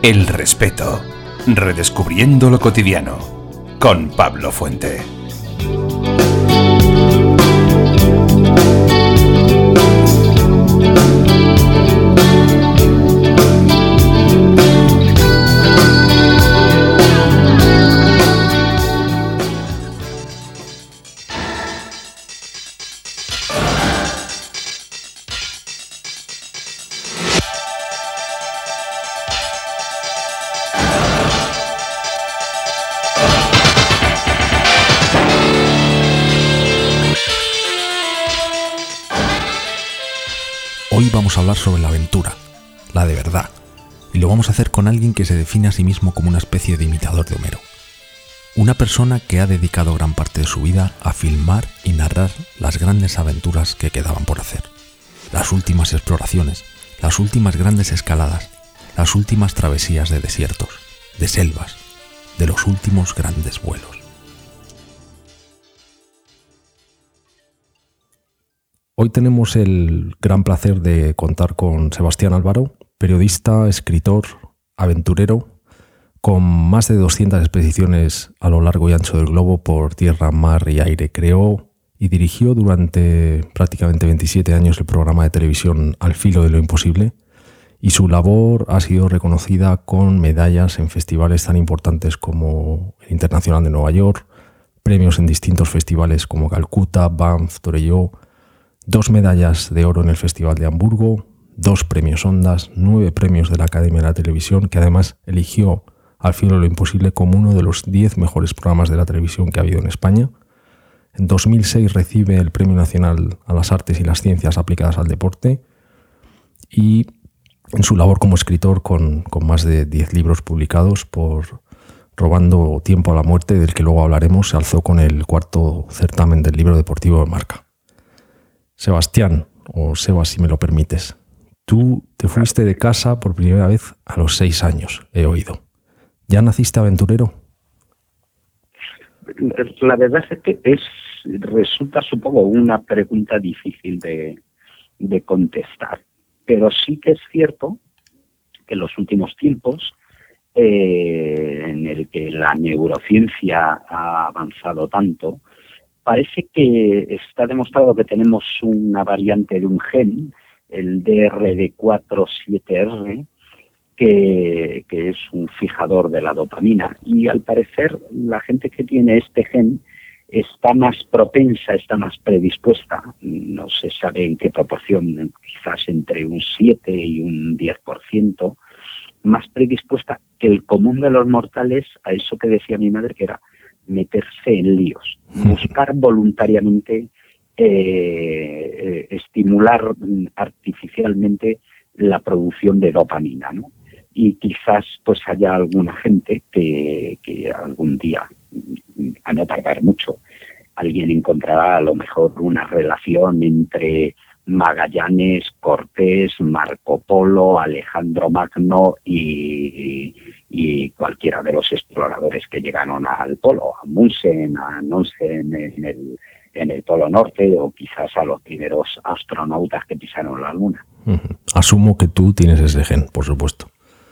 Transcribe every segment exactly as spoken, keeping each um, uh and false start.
El respeto. Redescubriendo lo cotidiano. Con Pablo Fuente. Hoy vamos a hablar sobre la aventura, la de verdad, y lo vamos a hacer con alguien que se define a sí mismo como una especie de imitador de Homero. Una persona que ha dedicado gran parte de su vida a filmar y narrar las grandes aventuras que quedaban por hacer. Las últimas exploraciones, las últimas grandes escaladas, las últimas travesías de desiertos, de selvas, de los últimos grandes vuelos. Hoy tenemos el gran placer de contar con Sebastián Álvaro, periodista, escritor, aventurero, con más de doscientas expediciones a lo largo y ancho del globo por tierra, mar y aire. Creó y dirigió durante prácticamente veintisiete años el programa de televisión Al filo de lo imposible, y su labor ha sido reconocida con medallas en festivales tan importantes como el Internacional de Nueva York, premios en distintos festivales como Calcuta, Banff, Torelló, dos medallas de oro en el Festival de Hamburgo, dos premios Ondas, nueve premios de la Academia de la Televisión, que además eligió Al filo de lo imposible como uno de los diez mejores programas de la televisión que ha habido en España. En dos mil seis recibe el Premio Nacional a las Artes y las Ciencias aplicadas al deporte, y en su labor como escritor, con, con más de diez libros publicados por Robando tiempo a la muerte, del que luego hablaremos, se alzó con el cuarto certamen del libro deportivo de Marca. Sebastián, o Sebas si me lo permites, tú te fuiste de casa por primera vez a los seis años, he oído. ¿Ya naciste aventurero? La verdad es que es, resulta, supongo, una pregunta difícil de, de contestar, pero sí que es cierto que en los últimos tiempos, eh, en el que la neurociencia ha avanzado tanto, parece que está demostrado que tenemos una variante de un gen, el D R D cuatro siete R, que, que es un fijador de la dopamina. Y al parecer la gente que tiene este gen está más propensa, está más predispuesta, no se sabe en qué proporción, quizás entre un siete y un diez por ciento, más predispuesta que el común de los mortales a eso que decía mi madre, que era meterse en líos, buscar voluntariamente eh, eh, estimular artificialmente la producción de dopamina, ¿no? Y quizás pues haya alguna gente que, que algún día, a no tardar mucho, alguien encontrará a lo mejor una relación entre Magallanes, Cortés, Marco Polo, Alejandro Magno y, y cualquiera de los exploradores que llegaron al polo, a Amundsen, a Nansen en el, en el Polo Norte, o quizás a los primeros astronautas que pisaron la Luna. Uh-huh. Asumo que tú tienes ese gen, por supuesto.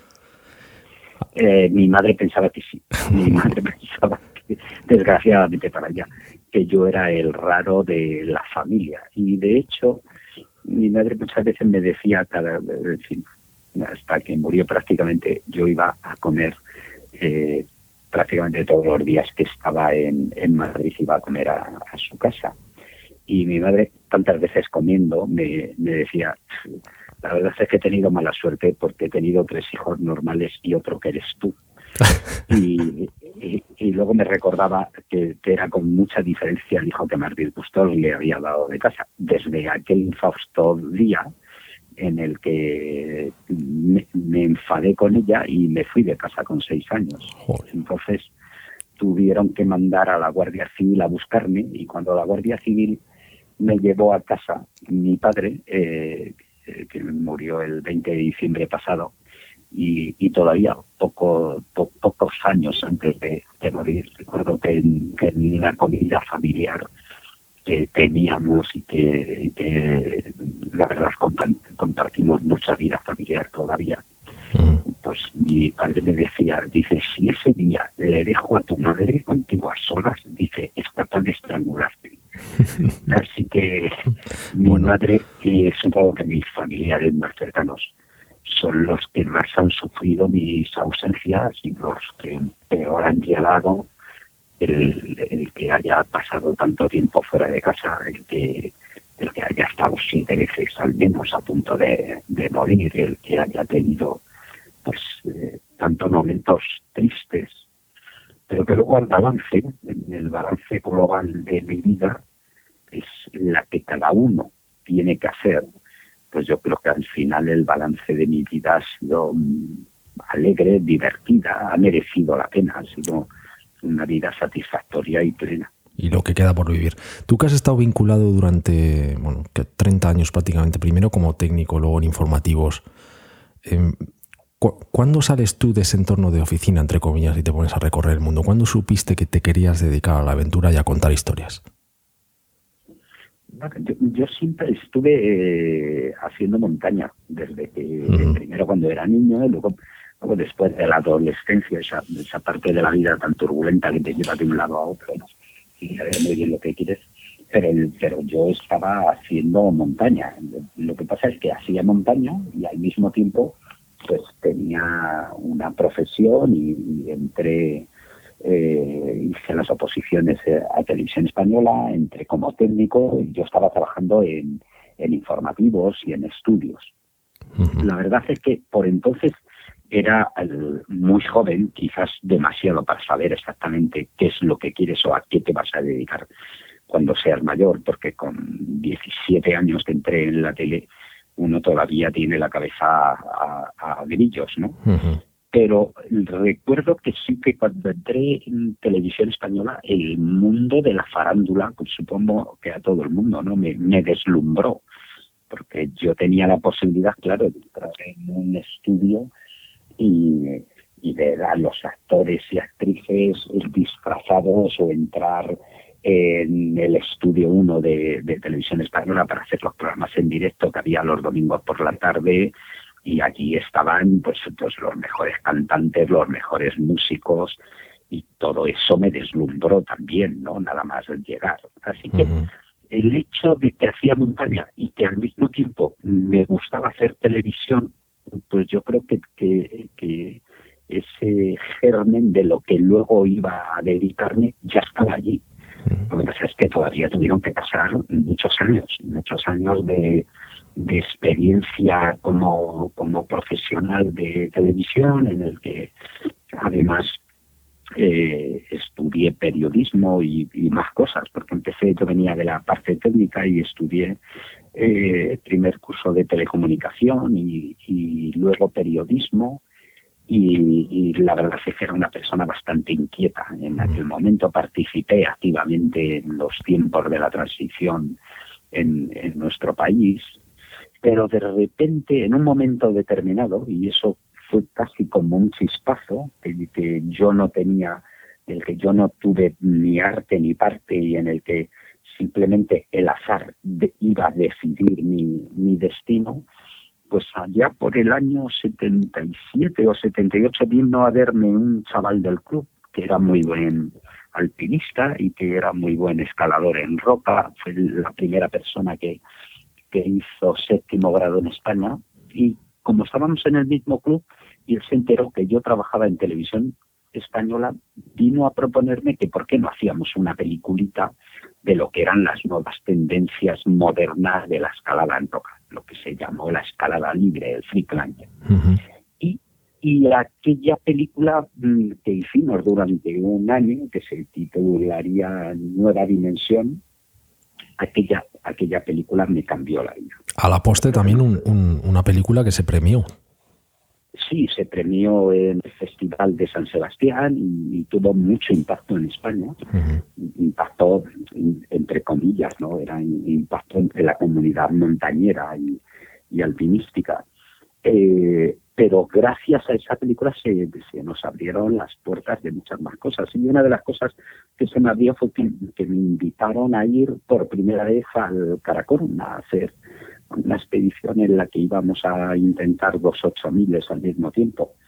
Eh, mi madre pensaba que sí. Mi madre pensaba que, desgraciadamente para ella, que yo era el raro de la familia. Y de hecho, mi madre muchas veces me decía, cada vez, hasta que murió prácticamente, yo iba a comer eh, prácticamente todos los días que estaba en, en Madrid, iba a comer a, a su casa. Y mi madre, tantas veces comiendo, me, me decía, la verdad es que he tenido mala suerte porque he tenido tres hijos normales y otro que eres tú. y, y, y luego me recordaba que, que era con mucha diferencia el hijo que más disgustó le había dado de casa. Desde aquel infausto día en el que me, me enfadé con ella y me fui de casa con seis años. Joder. Entonces tuvieron que mandar a la Guardia Civil a buscarme, y cuando la Guardia Civil me llevó a casa, mi padre, eh, que murió el veinte de diciembre pasado, y, y todavía poco, po, pocos años antes de, de morir, recuerdo que en, que en una comida familiar que teníamos y que, y que la verdad compartimos mucha vida familiar todavía, pues mi padre me decía, dice, si ese día le dejo a tu madre contigo a solas, dice, es capaz de estrangularte. Así que mi Bueno. madre, y supongo que mis familiares más cercanos, son los que más han sufrido mis ausencias y los que peor han llegado el, el que haya pasado tanto tiempo fuera de casa, el que el que haya estado siete veces al menos a punto de, de morir, el que haya tenido pues eh, tantos momentos tristes, pero que luego el balance, en el balance global de mi vida, es la que cada uno tiene que hacer. Pues yo creo que al final el balance de mi vida ha sido um, alegre, divertida, ha merecido la pena, ha sido una vida satisfactoria y plena. Y lo que queda por vivir. Tú que has estado vinculado durante bueno, treinta años prácticamente, primero como técnico, luego en informativos, eh, ¿cu- ¿cuándo sales tú de ese entorno de oficina, entre comillas, y te pones a recorrer el mundo? ¿Cuándo supiste que te querías dedicar a la aventura y a contar historias? Yo, yo siempre estuve eh, haciendo montaña, desde que uh-huh. primero cuando era niño, y luego, luego después de la adolescencia, esa, esa parte de la vida tan turbulenta que te lleva de un lado a otro, ¿no? Y sabes muy bien lo que quieres, pero, pero yo estaba haciendo montaña. Lo que pasa es que hacía montaña y al mismo tiempo pues tenía una profesión y, y entré, eh, hice las oposiciones a Televisión Española, entré como técnico y yo estaba trabajando en, en informativos y en estudios. Uh-huh. La verdad es que por entonces era el, muy joven, quizás demasiado para saber exactamente qué es lo que quieres o a qué te vas a dedicar cuando seas mayor, porque con diecisiete años que entré en la tele, uno todavía tiene la cabeza a, a, a grillos, ¿no? Uh-huh. Pero recuerdo que sí que cuando entré en Televisión Española, el mundo de la farándula, pues supongo que a todo el mundo, ¿no? Me, me deslumbró, porque yo tenía la posibilidad, claro, de entrar en un estudio y, y ver a los actores y actrices disfrazados o entrar en el estudio uno de, de Televisión Española para hacer los programas en directo que había los domingos por la tarde, y allí estaban pues, pues los mejores cantantes, los mejores músicos, y todo eso me deslumbró también, ¿no? Nada más llegar. Así que uh-huh. el hecho de que hacía montaña y que al mismo tiempo me gustaba hacer televisión, pues yo creo que, que, que ese germen de lo que luego iba a dedicarme ya estaba allí. Lo que pasa es que todavía tuvieron que pasar muchos años, muchos años de, de experiencia como, como profesional de televisión, en el que además eh, estudié periodismo y, y más cosas, porque empecé, yo venía de la parte técnica y estudié eh, el primer curso de telecomunicación y, y luego periodismo. Y, y la verdad es que era una persona bastante inquieta. En aquel momento participé activamente en los tiempos de la transición en, en nuestro país, pero de repente, en un momento determinado, y eso fue casi como un chispazo, que, que yo no tenía, del que yo no tuve ni arte ni parte, y en el que simplemente el azar de, iba a decidir mi, mi destino. Pues allá por el año setenta y siete o setenta y ocho vino a verme un chaval del club que era muy buen alpinista y que era muy buen escalador en roca. Fue la primera persona que, que hizo séptimo grado en España, y como estábamos en el mismo club y él se enteró que yo trabajaba en Televisión Española, vino a proponerme que por qué no hacíamos una peliculita de lo que eran las nuevas tendencias modernas de la escalada en roca, lo que se llamó la escalada libre, el free climbing. Uh-huh. Y, y aquella película mmm, que hicimos durante un año, que se titularía Nueva Dimensión, aquella, aquella película me cambió la vida. A la postre también un, un, una película que se premió. Sí, se premió en el Festival de San Sebastián y, y tuvo mucho impacto en España. Uh-huh. Impacto, entre comillas, ¿no? Era impacto entre la comunidad montañera y, y alpinística. Eh, pero gracias a esa película se, se nos abrieron las puertas de muchas más cosas. Y una de las cosas que se me abrió fue que, que me invitaron a ir por primera vez al Karakorum a hacer una expedición en la que íbamos a intentar dos ocho miles al mismo tiempo.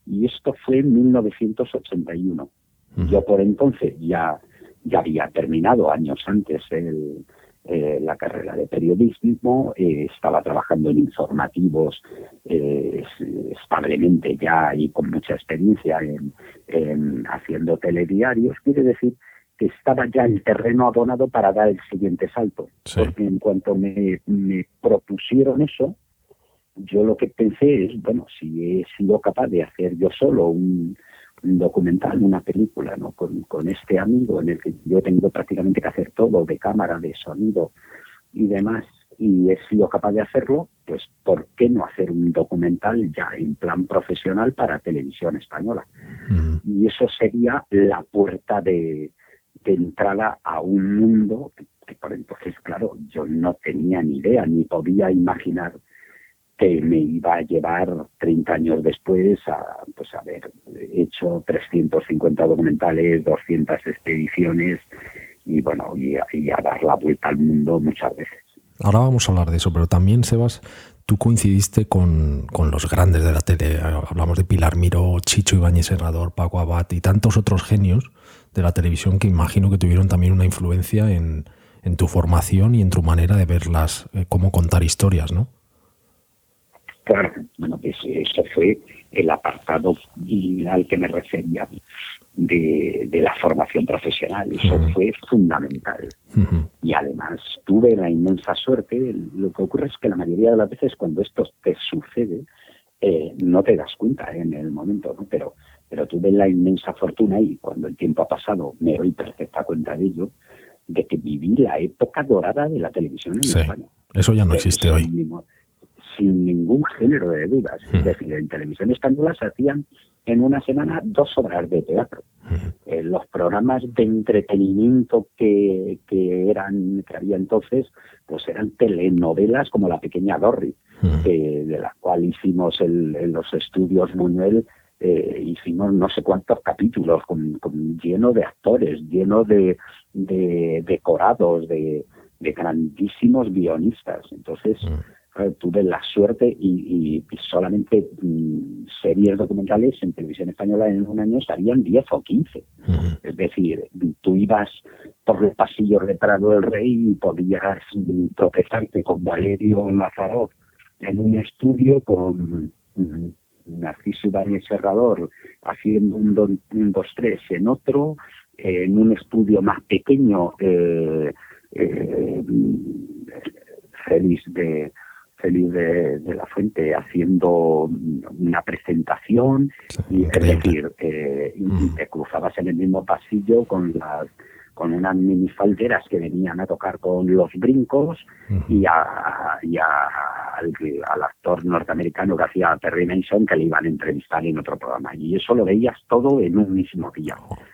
Y esto fue en mil novecientos ochenta y uno. Uh-huh. Yo por entonces ya, ya había terminado años antes el, eh, la carrera de periodismo, eh, estaba trabajando en informativos eh, establemente ya y con mucha experiencia en, en haciendo telediarios. Quiere decir que estaba ya el terreno abonado para dar el siguiente salto. Sí. Porque en cuanto me, me propusieron eso, yo lo que pensé es, bueno, si he sido capaz de hacer yo solo un, un documental, una película, ¿no? Con, con este amigo en el que yo he tenido prácticamente que hacer todo, de cámara, de sonido y demás, y he sido capaz de hacerlo, pues ¿por qué no hacer un documental ya en plan profesional para televisión española? Uh-huh. Y eso sería la puerta de, de entrada a un mundo que, que por entonces, claro, yo no tenía ni idea, ni podía imaginar que me iba a llevar treinta años después a pues haber hecho trescientos cincuenta documentales, doscientas expediciones y bueno, y a, y a dar la vuelta al mundo muchas veces. Ahora vamos a hablar de eso, pero también, Sebas, tú coincidiste con, con los grandes de la tele. Hablamos de Pilar Miró, Chicho Ibáñez Serrador, Paco Abad y tantos otros genios de la televisión que imagino que tuvieron también una influencia en, en tu formación y en tu manera de verlas, eh, cómo contar historias, ¿no? Claro, bueno, pues eso fue el apartado al que me refería de, de la formación profesional. Eso uh-huh. fue fundamental. Uh-huh. Y además tuve la inmensa suerte. Lo que ocurre es que la mayoría de las veces cuando esto te sucede, eh, no te das cuenta en el momento, ¿no? Pero, pero tuve la inmensa fortuna, y cuando el tiempo ha pasado me doy perfecta cuenta de ello, de que viví la época dorada de la televisión en sí, España. Eso ya no existe hoy. Mismo, sin ningún género de dudas. Uh-huh. Es decir, en televisión española se hacían en una semana dos obras de teatro. Uh-huh. Eh, los programas de entretenimiento que, que eran que había entonces, pues eran telenovelas como La Pequeña Dorri, uh-huh. que, de la cual hicimos el, en los estudios Buñuel, eh, hicimos no sé cuántos capítulos con, con lleno de actores, lleno de, de decorados, de, de grandísimos guionistas. Entonces, uh-huh. tuve la suerte y, y solamente mmm, series documentales en televisión española en un año estarían diez o quince. Uh-huh. Es decir, tú ibas por los pasillos de Prado del Rey y podías tropezarte con Valerio Lazarov en un estudio, con mmm, Narciso Ibáñez Serrador haciendo un, don, un dos tres en otro, eh, en un estudio más pequeño, eh, eh, Félix de Félix de, de la Fuente haciendo una presentación, y es decir, eh, mm. y te cruzabas en el mismo pasillo con las con unas minifalderas que venían a tocar con Los Brincos, mm. y, a, y a, al, al actor norteamericano que hacía Perry Mason, que le iban a entrevistar en otro programa, y eso lo veías todo en un mismo día.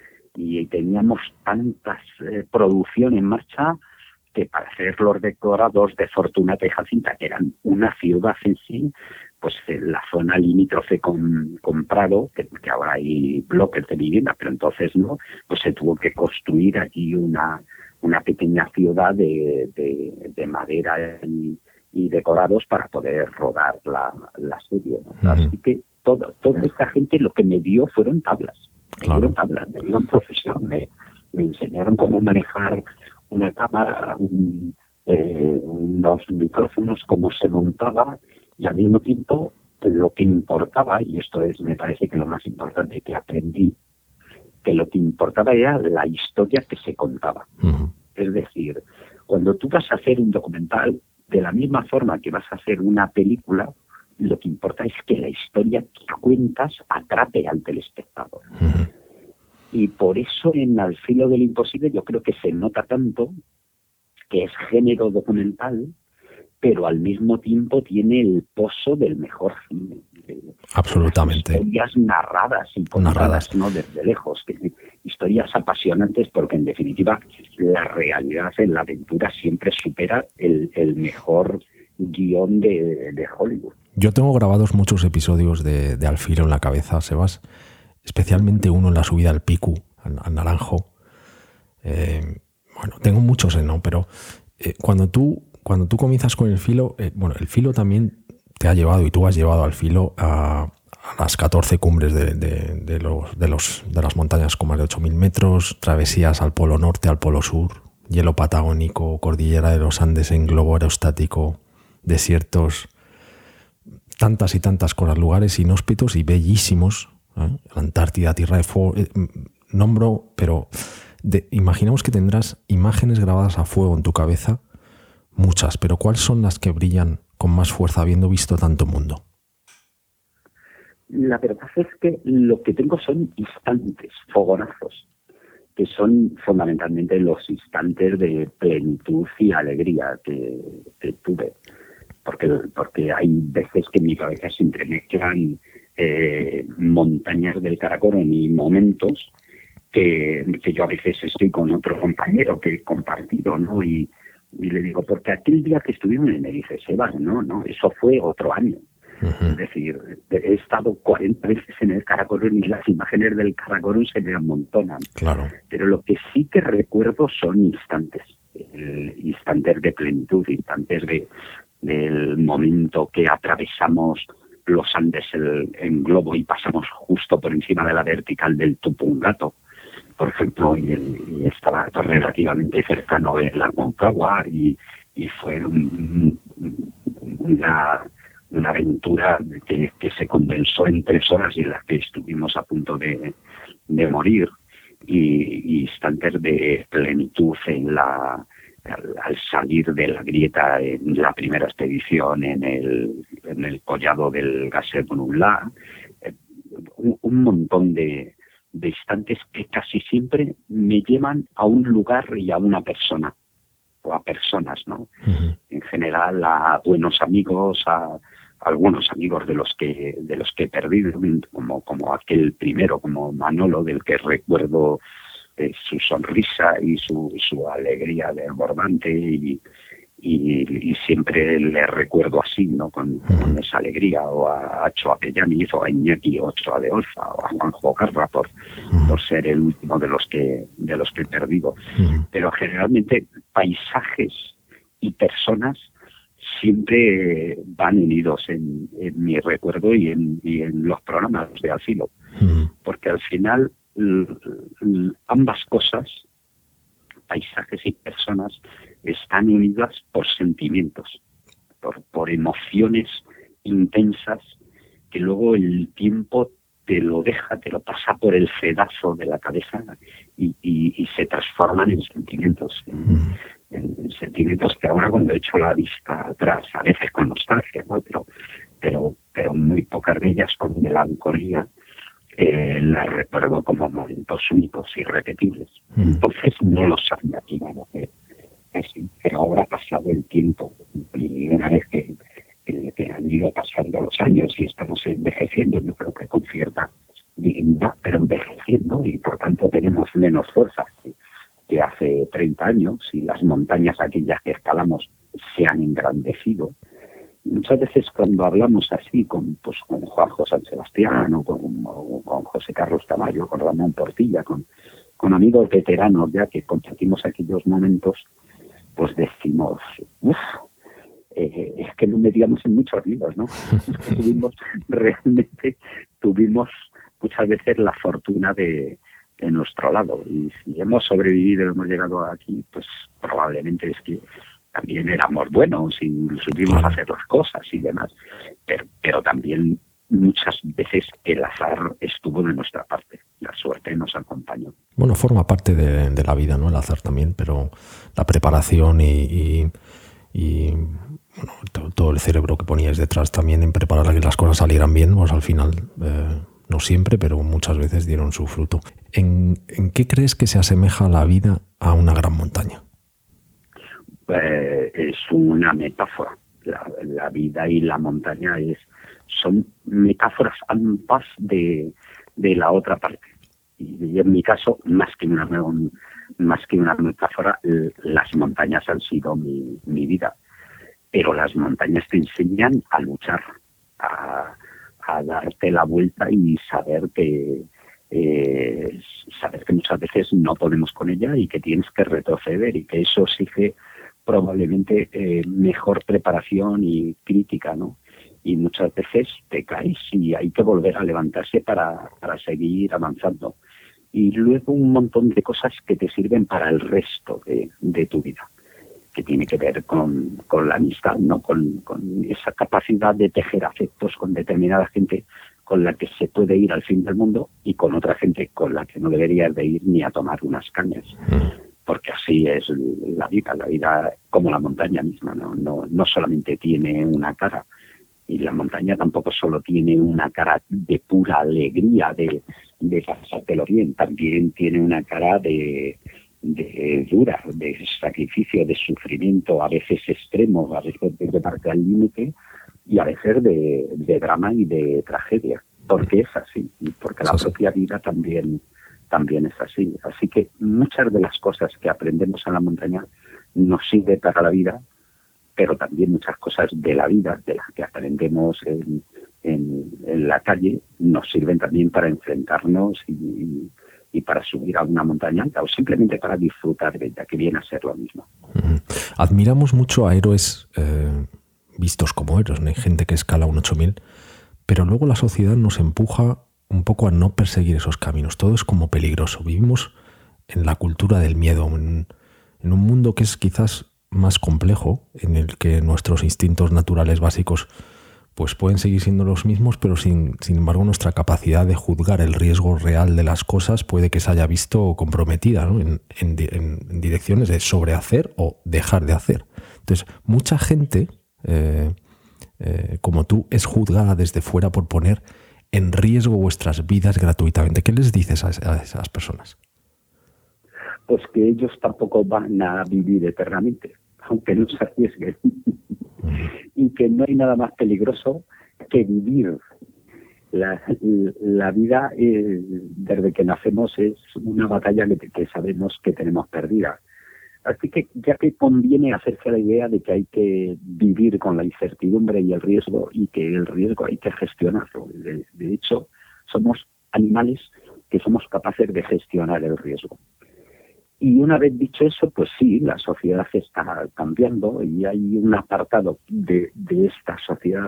Y teníamos tantas eh, producciones en marcha que para hacer los decorados de Fortunata y Jacinta, que eran una ciudad en sí, pues en la zona limítrofe con, con Prado, que, que ahora hay bloques de vivienda, pero entonces no, pues se tuvo que construir allí una, una pequeña ciudad de, de, de madera y, y decorados para poder rodar la, la serie, ¿no? Uh-huh. Así que todo, toda esta gente lo que me dio fueron tablas, me claro. dieron tablas, me dieron profesión, me, me enseñaron cómo manejar una cámara, un, eh, unos micrófonos, cómo se montaba, y al mismo tiempo lo que importaba, y esto es, me parece que lo más importante que aprendí, que lo que importaba era la historia que se contaba. Uh-huh. Es decir, cuando tú vas a hacer un documental, de la misma forma que vas a hacer una película, lo que importa es que la historia que cuentas atrape al telespectador. Uh-huh. Y por eso en Al filo del imposible yo creo que se nota tanto que es género documental, pero al mismo tiempo tiene el pozo del mejor cine. Absolutamente. Historias narradas y contadas, narradas, no desde lejos. Que, historias apasionantes, porque en definitiva la realidad en la aventura siempre supera el, el mejor guión de, de Hollywood. Yo tengo grabados muchos episodios de, de Al filo en la cabeza, Sebas. Especialmente uno en la subida al Picu, al, al Naranjo. Eh, bueno, tengo muchos, ¿no? Pero eh, cuando tú cuando tú comienzas con el filo, eh, bueno, el filo también te ha llevado, y tú has llevado al filo a, a las catorce cumbres de, de, de, los, de, los, de las montañas con más de ocho mil metros, travesías al polo norte, al polo sur, hielo patagónico, cordillera de los Andes en globo aerostático, desiertos, tantas y tantas cosas, lugares inhóspitos y bellísimos, ¿eh? La Antártida, Tierra de Fuego, eh, nombro, pero de, imaginamos que tendrás imágenes grabadas a fuego en tu cabeza, muchas, pero ¿cuáles son las que brillan con más fuerza habiendo visto tanto mundo? La verdad es que lo que tengo son instantes, fogonazos, que son fundamentalmente los instantes de plenitud y alegría que, que tuve. Porque, porque hay veces que en mi cabeza se entremezclan eh, montañas del Karakorum y momentos que, que yo a veces estoy con otro compañero que he compartido, ¿no? Y, y le digo, porque aquel día que estuvimos, y me dice, Sebas, no, no, eso fue otro año. Uh-huh. Es decir, he estado cuarenta veces en el Karakorum y las imágenes del Karakorum se me amontonan. Claro. Pero lo que sí que recuerdo son instantes, eh, instantes de plenitud, instantes de del momento que atravesamos los Andes el, en globo y pasamos justo por encima de la vertical del Tupungato, por ejemplo, y, el, y estaba relativamente cercano de la Aconcagua y, y fue un, una, una aventura que, que se condensó en tres horas y en la que estuvimos a punto de, de morir, y, y instantes de plenitud en la Al, al salir de la grieta en la primera expedición en el, en el collado del Gasser Brunlá, eh, un, un montón de, de instantes que casi siempre me llevan a un lugar y a una persona, o a personas, ¿no? Uh-huh. En general a buenos amigos, a, a algunos amigos de los que de los que he perdido, como, como aquel primero, como Manolo, del que recuerdo Eh, su sonrisa y su, su alegría desbordante y, y, y siempre le recuerdo así, ¿no? Con, uh-huh. con esa alegría, o a Acho Apellaniz, o a Iñaki Ochoa de Olza, o a Juanjo Garra por, uh-huh. por ser el último de los que de los que he perdido. Uh-huh. Pero generalmente paisajes y personas siempre van unidos en, en mi recuerdo y en, y en los programas de Al Filo, uh-huh. porque al final ambas cosas, paisajes y personas, están unidas por sentimientos, por, por emociones intensas que luego el tiempo te lo deja, te lo pasa por el cedazo de la cabeza y, y, y se transforman en sentimientos, en, en, en sentimientos que ahora, cuando he hecho la vista atrás, a veces con nostalgia, ¿no? pero, pero, pero muy pocas de ellas con melancolía, Eh, la recuerdo como momentos únicos y irrepetibles. Mm. Entonces no lo sabía que iban a hacer así, pero ahora ha pasado el tiempo y una vez que, que, que han ido pasando los años y estamos envejeciendo, yo creo que con cierta dignidad, pero envejeciendo, y por tanto tenemos menos fuerza que, que hace treinta años, y las montañas aquellas que escalamos se han engrandecido. Muchas veces cuando hablamos así con, pues, con Juanjo San Sebastián o con, o con José Carlos Tamayo, con Ramón Portilla, con, con amigos veteranos ya que compartimos aquellos momentos, pues decimos, uff, eh, es que no metíamos en muchos libros, ¿no? Es que tuvimos, realmente tuvimos muchas veces la fortuna de, de nuestro lado, y si hemos sobrevivido y hemos llegado aquí, pues probablemente es que también éramos buenos y supimos hacer las cosas y demás, pero, pero también muchas veces el azar estuvo de nuestra parte, la suerte nos acompañó. Bueno, forma parte de, de la vida, ¿no? El azar también, pero la preparación y, y, y bueno, todo, todo el cerebro que poníais detrás también en preparar a que las cosas salieran bien, pues al final, eh, no siempre, pero muchas veces dieron su fruto. ¿En, ¿En qué crees que se asemeja la vida a una gran montaña? Eh, es una metáfora. La, la vida y la montaña es son metáforas ambas de, de la otra parte. Y, y en mi caso, más que una más que una metáfora, las montañas han sido mi, mi vida. Pero las montañas te enseñan a luchar, a, a darte la vuelta y saber que eh, saber que muchas veces no podemos con ella y que tienes que retroceder, y que eso exige probablemente eh, mejor preparación y crítica, ¿no? y muchas veces te caes y hay que volver a levantarse para, para seguir avanzando. Y luego un montón de cosas que te sirven para el resto de, de tu vida, que tiene que ver con, con la amistad, ¿no? Con, con esa capacidad de tejer afectos con determinada gente con la que se puede ir al fin del mundo y con otra gente con la que no deberías de ir ni a tomar unas cañas. Porque así es la vida, la vida como la montaña misma, ¿no? No, no solamente tiene una cara, y la montaña tampoco solo tiene una cara de pura alegría, de, de pasártelo bien, también tiene una cara de, de dura, de sacrificio, de sufrimiento, a veces extremo, a veces de llevarte al límite, y a veces de, de drama y de tragedia, porque es así, y porque la propia vida también, también es así. Así que muchas de las cosas que aprendemos en la montaña nos sirven para la vida, pero también muchas cosas de la vida, de las que aprendemos en, en, en la calle, nos sirven también para enfrentarnos y, y, y para subir a una montaña alta, o simplemente para disfrutar de ella, que viene a ser lo mismo. Admiramos mucho a héroes eh, vistos como héroes, ¿no? Hay gente que escala un ocho mil, pero luego la sociedad nos empuja un poco a no perseguir esos caminos. Todo es como peligroso. Vivimos en la cultura del miedo, en, en un mundo que es quizás más complejo, en el que nuestros instintos naturales básicos pues pueden seguir siendo los mismos, pero sin, sin embargo nuestra capacidad de juzgar el riesgo real de las cosas puede que se haya visto comprometida, ¿no? en, en, en direcciones de sobrehacer o dejar de hacer. Entonces, mucha gente eh, eh, como tú es juzgada desde fuera por poner en riesgo vuestras vidas gratuitamente. ¿Qué les dices a, a esas personas? Pues que ellos tampoco van a vivir eternamente, aunque no se arriesguen. Y que no hay nada más peligroso que vivir. La, la vida, eh, desde que nacemos, es una batalla que, que sabemos que tenemos perdida. Así que ya que conviene hacerse la idea de que hay que vivir con la incertidumbre y el riesgo, y que el riesgo hay que gestionarlo. De, de hecho, somos animales que somos capaces de gestionar el riesgo. Y una vez dicho eso, pues sí, la sociedad está cambiando y hay un apartado de, de esta sociedad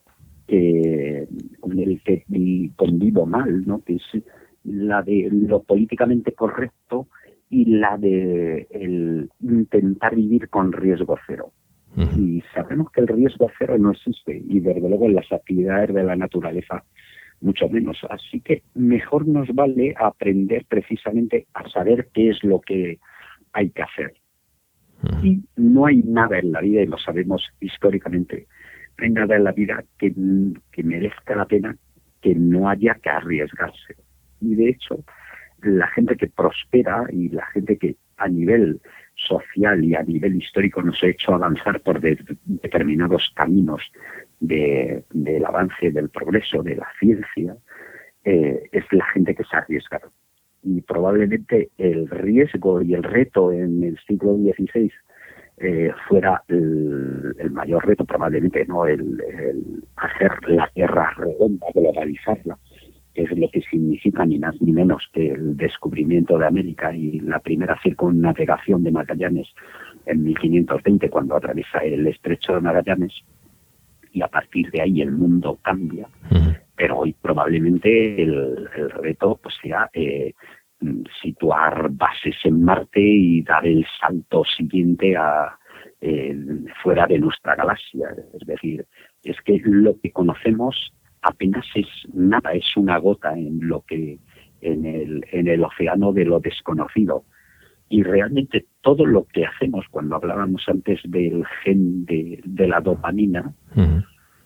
que, con el que convivo mal, ¿no? Que es la de lo políticamente correcto y la de el intentar vivir con riesgo cero. Uh-huh. Y sabemos que el riesgo cero no existe, y desde luego en las actividades de la naturaleza mucho menos. Así que mejor nos vale aprender precisamente a saber qué es lo que hay que hacer. Uh-huh. Y no hay nada en la vida, y lo sabemos históricamente, no hay nada en la vida que, que merezca la pena que no haya que arriesgarse. Y de hecho, la gente que prospera y la gente que a nivel social y a nivel histórico nos ha hecho avanzar por de, determinados caminos de, del avance, del progreso, de la ciencia, eh, es la gente que se ha arriesgado. Y probablemente el riesgo y el reto en el siglo dieciséis eh, fuera el, el mayor reto, probablemente no el, el hacer la Tierra redonda, globalizarla, que es lo que significa ni más ni menos que el descubrimiento de América y la primera circunnavegación de Magallanes en mil quinientos veinte, cuando atraviesa el estrecho de Magallanes, y a partir de ahí el mundo cambia. Uh-huh. Pero hoy probablemente el, el reto pues sea eh, situar bases en Marte y dar el salto siguiente a eh, fuera de nuestra galaxia. Es decir, es que lo que conocemos apenas es nada, es una gota en lo que en el, en el océano de lo desconocido. Y realmente todo lo que hacemos, cuando hablábamos antes del gen de, de la dopamina, uh-huh.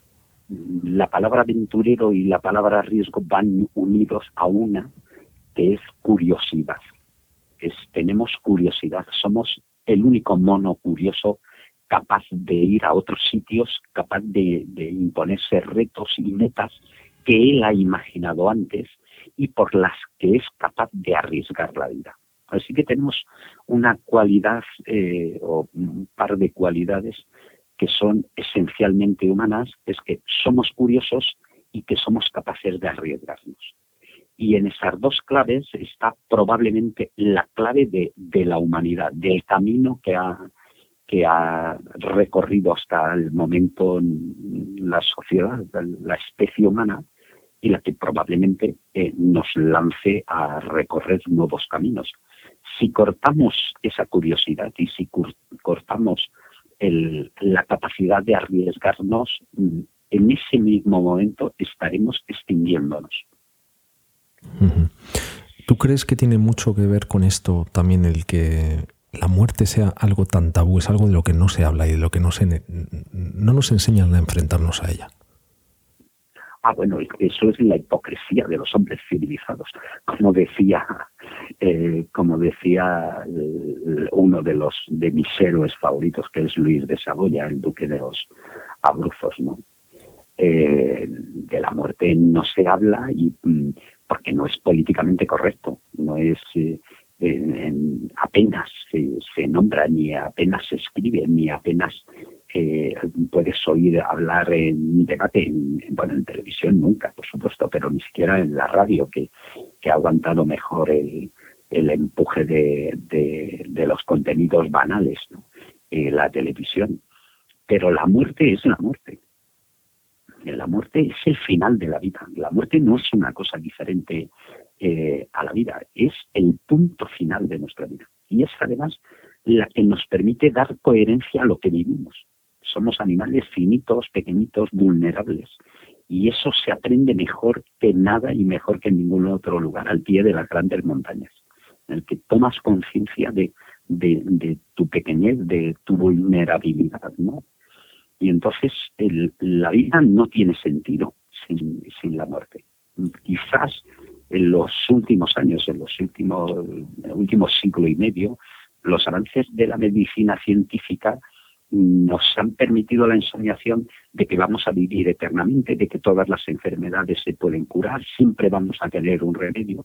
la palabra aventurero y la palabra riesgo van unidos a una, que es curiosidad. Es, tenemos curiosidad, somos el único mono curioso capaz de ir a otros sitios, capaz de, de imponerse retos y metas que él ha imaginado antes y por las que es capaz de arriesgar la vida. Así que tenemos una cualidad eh, o un par de cualidades que son esencialmente humanas, es que somos curiosos y que somos capaces de arriesgarnos. Y en esas dos claves está probablemente la clave de, de la humanidad, del camino que ha que ha recorrido hasta el momento la sociedad, la especie humana, y la que probablemente eh, nos lance a recorrer nuevos caminos. Si cortamos esa curiosidad y si cur- cortamos el, la capacidad de arriesgarnos, en ese mismo momento estaremos extinguiéndonos. ¿Tú crees que tiene mucho que ver con esto también el que la muerte sea algo tan tabú, es algo de lo que no se habla y de lo que no, se, no nos enseñan a enfrentarnos a ella? Ah, bueno, eso es la hipocresía de los hombres civilizados. Como decía, eh, como decía eh, uno de los de mis héroes favoritos, que es Luis de Saboya, el duque de los Abruzos, ¿no? Eh, de la muerte no se habla y mm, porque no es políticamente correcto, no es eh, en, apenas se, se nombra, ni apenas se escribe, ni apenas Eh, puedes oír hablar en debate, en, bueno, en televisión nunca, por supuesto, pero ni siquiera en la radio, que, que ha aguantado mejor el, el empuje de, de, de los contenidos banales, ¿no? Eh, la televisión. Pero la muerte es la muerte. La muerte es el final de la vida. La muerte no es una cosa diferente eh, a la vida, es el punto final de nuestra vida. Y es además la que nos permite dar coherencia a lo que vivimos. Somos animales finitos, pequeñitos, vulnerables. Y eso se aprende mejor que nada y mejor que en ningún otro lugar, al pie de las grandes montañas, en el que tomas conciencia de, de, de tu pequeñez, de tu vulnerabilidad, ¿no? Y entonces el, la vida no tiene sentido sin, sin la muerte. Quizás en los últimos años, en los últimos, en el último siglo y medio, los avances de la medicina científica nos han permitido la ensoñación de que vamos a vivir eternamente, de que todas las enfermedades se pueden curar, siempre vamos a tener un remedio.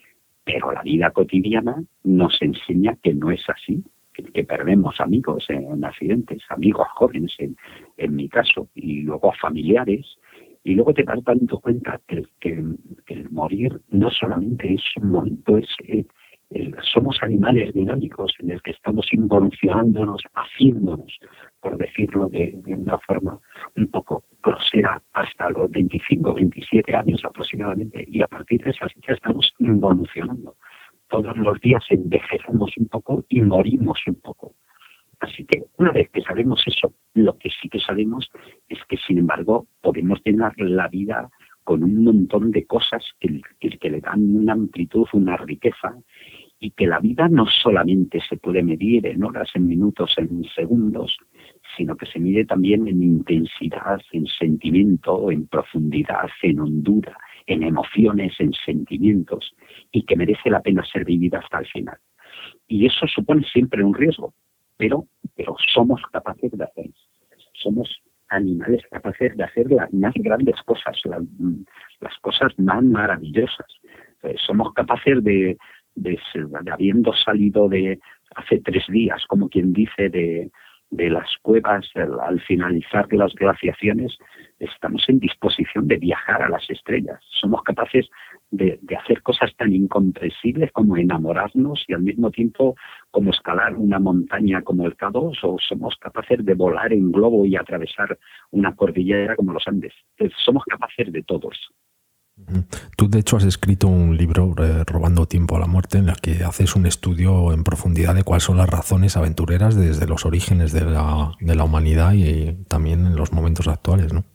Pero la vida cotidiana nos enseña que no es así, que, que perdemos amigos en accidentes, amigos jóvenes en, en mi caso, y luego familiares, y luego te vas dando cuenta que, que, que el morir no solamente es un momento, es... Eh, El, somos animales dinámicos en el que estamos involucionándonos, haciéndonos, por decirlo de, de una forma un poco grosera, hasta los veinticinco, veintisiete años aproximadamente, y a partir de esa fecha estamos involucionando. Todos los días envejecemos un poco y morimos un poco. Así que una vez que sabemos eso, lo que sí que sabemos es que, sin embargo, podemos llenar la vida con un montón de cosas que, que, que le dan una amplitud, una riqueza, y que la vida no solamente se puede medir en horas, en minutos, en segundos, sino que se mide también en intensidad, en sentimiento, en profundidad, en hondura, en emociones, en sentimientos, y que merece la pena ser vivida hasta el final. Y eso supone siempre un riesgo, pero, pero somos capaces de hacer. Somos animales capaces de hacer las más grandes cosas, las, las cosas más maravillosas. Eh, somos capaces de, de, de, habiendo salido de hace tres días, como quien dice, de, de las cuevas, al, al finalizar las glaciaciones, estamos en disposición de viajar a las estrellas. Somos capaces de, de hacer cosas tan incomprensibles como enamorarnos y al mismo tiempo como escalar una montaña como el K dos, o somos capaces de volar en globo y atravesar una cordillera como los Andes. Somos capaces de todo eso. Tú, de hecho, has escrito un libro, eh, Robando tiempo a la muerte, en el que haces un estudio en profundidad de cuáles son las razones aventureras desde los orígenes de la, de la humanidad y también en los momentos actuales, ¿no?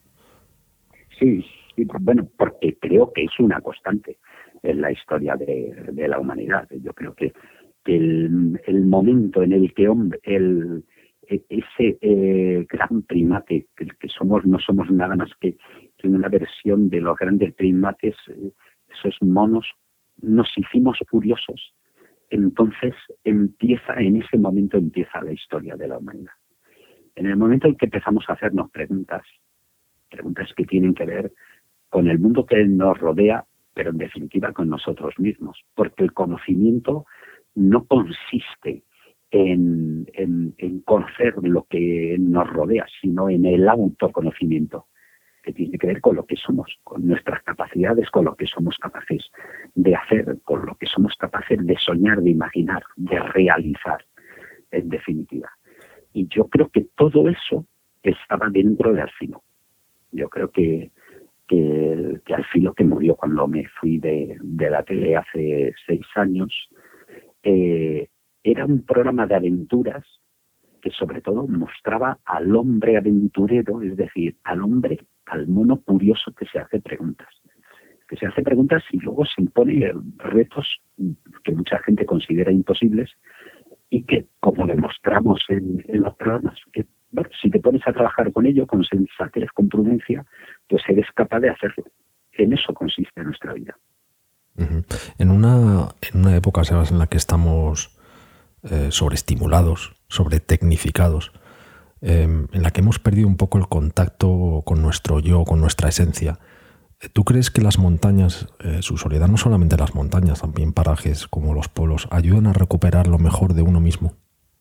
Sí, sí, bueno, porque creo que es una constante en la historia de, de la humanidad. Yo creo que, que el, el momento en el que hombre, el, ese eh, gran primate, que, que somos, no somos nada más que en una versión de los grandes primates, esos monos, nos hicimos curiosos. Entonces empieza, en ese momento empieza la historia de la humanidad. En el momento en que empezamos a hacernos preguntas, preguntas que tienen que ver con el mundo que nos rodea, pero en definitiva con nosotros mismos, porque el conocimiento no consiste en, en, en conocer lo que nos rodea, sino en el autoconocimiento, que tiene que ver con lo que somos, con nuestras capacidades, con lo que somos capaces de hacer, con lo que somos capaces de soñar, de imaginar, de realizar, en definitiva. Y yo creo que todo eso estaba dentro de Alfilo. Yo creo que, que, que Alfilo, que murió cuando me fui de, de la tele hace seis años, eh, era un programa de aventuras que sobre todo mostraba al hombre aventurero, es decir, al hombre, al mono curioso que se hace preguntas. Que se hace preguntas y luego se impone retos que mucha gente considera imposibles y que, como demostramos en, en los programas, que bueno, si te pones a trabajar con ello, con sensatez, con prudencia, pues eres capaz de hacerlo. En eso consiste nuestra vida. Uh-huh. En una, en una época, Sebas, en la que estamos eh, sobreestimulados, sobretecnificados, eh, en la que hemos perdido un poco el contacto con nuestro yo, con nuestra esencia, ¿tú crees que las montañas, eh, su soledad, no solamente las montañas, también parajes como los polos, ayudan a recuperar lo mejor de uno mismo?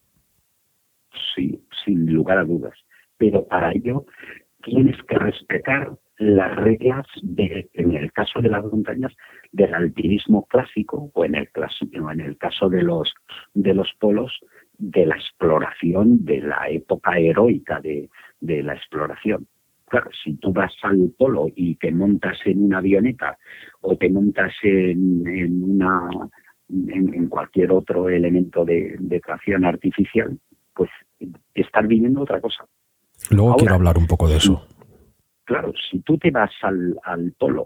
Sí, sin lugar a dudas. Pero para ello tienes que respetar las reglas, de, en el caso de las montañas, del alpinismo clásico, o en el, clásico, en el caso de los, de los polos, de la exploración, de la época heroica de, de la exploración. Claro, si tú vas al polo y te montas en una avioneta o te montas en, en, una, en, en cualquier otro elemento de, de tracción artificial, pues estás viviendo otra cosa. Luego Ahora, quiero hablar un poco de eso. Claro, si tú te vas al, al polo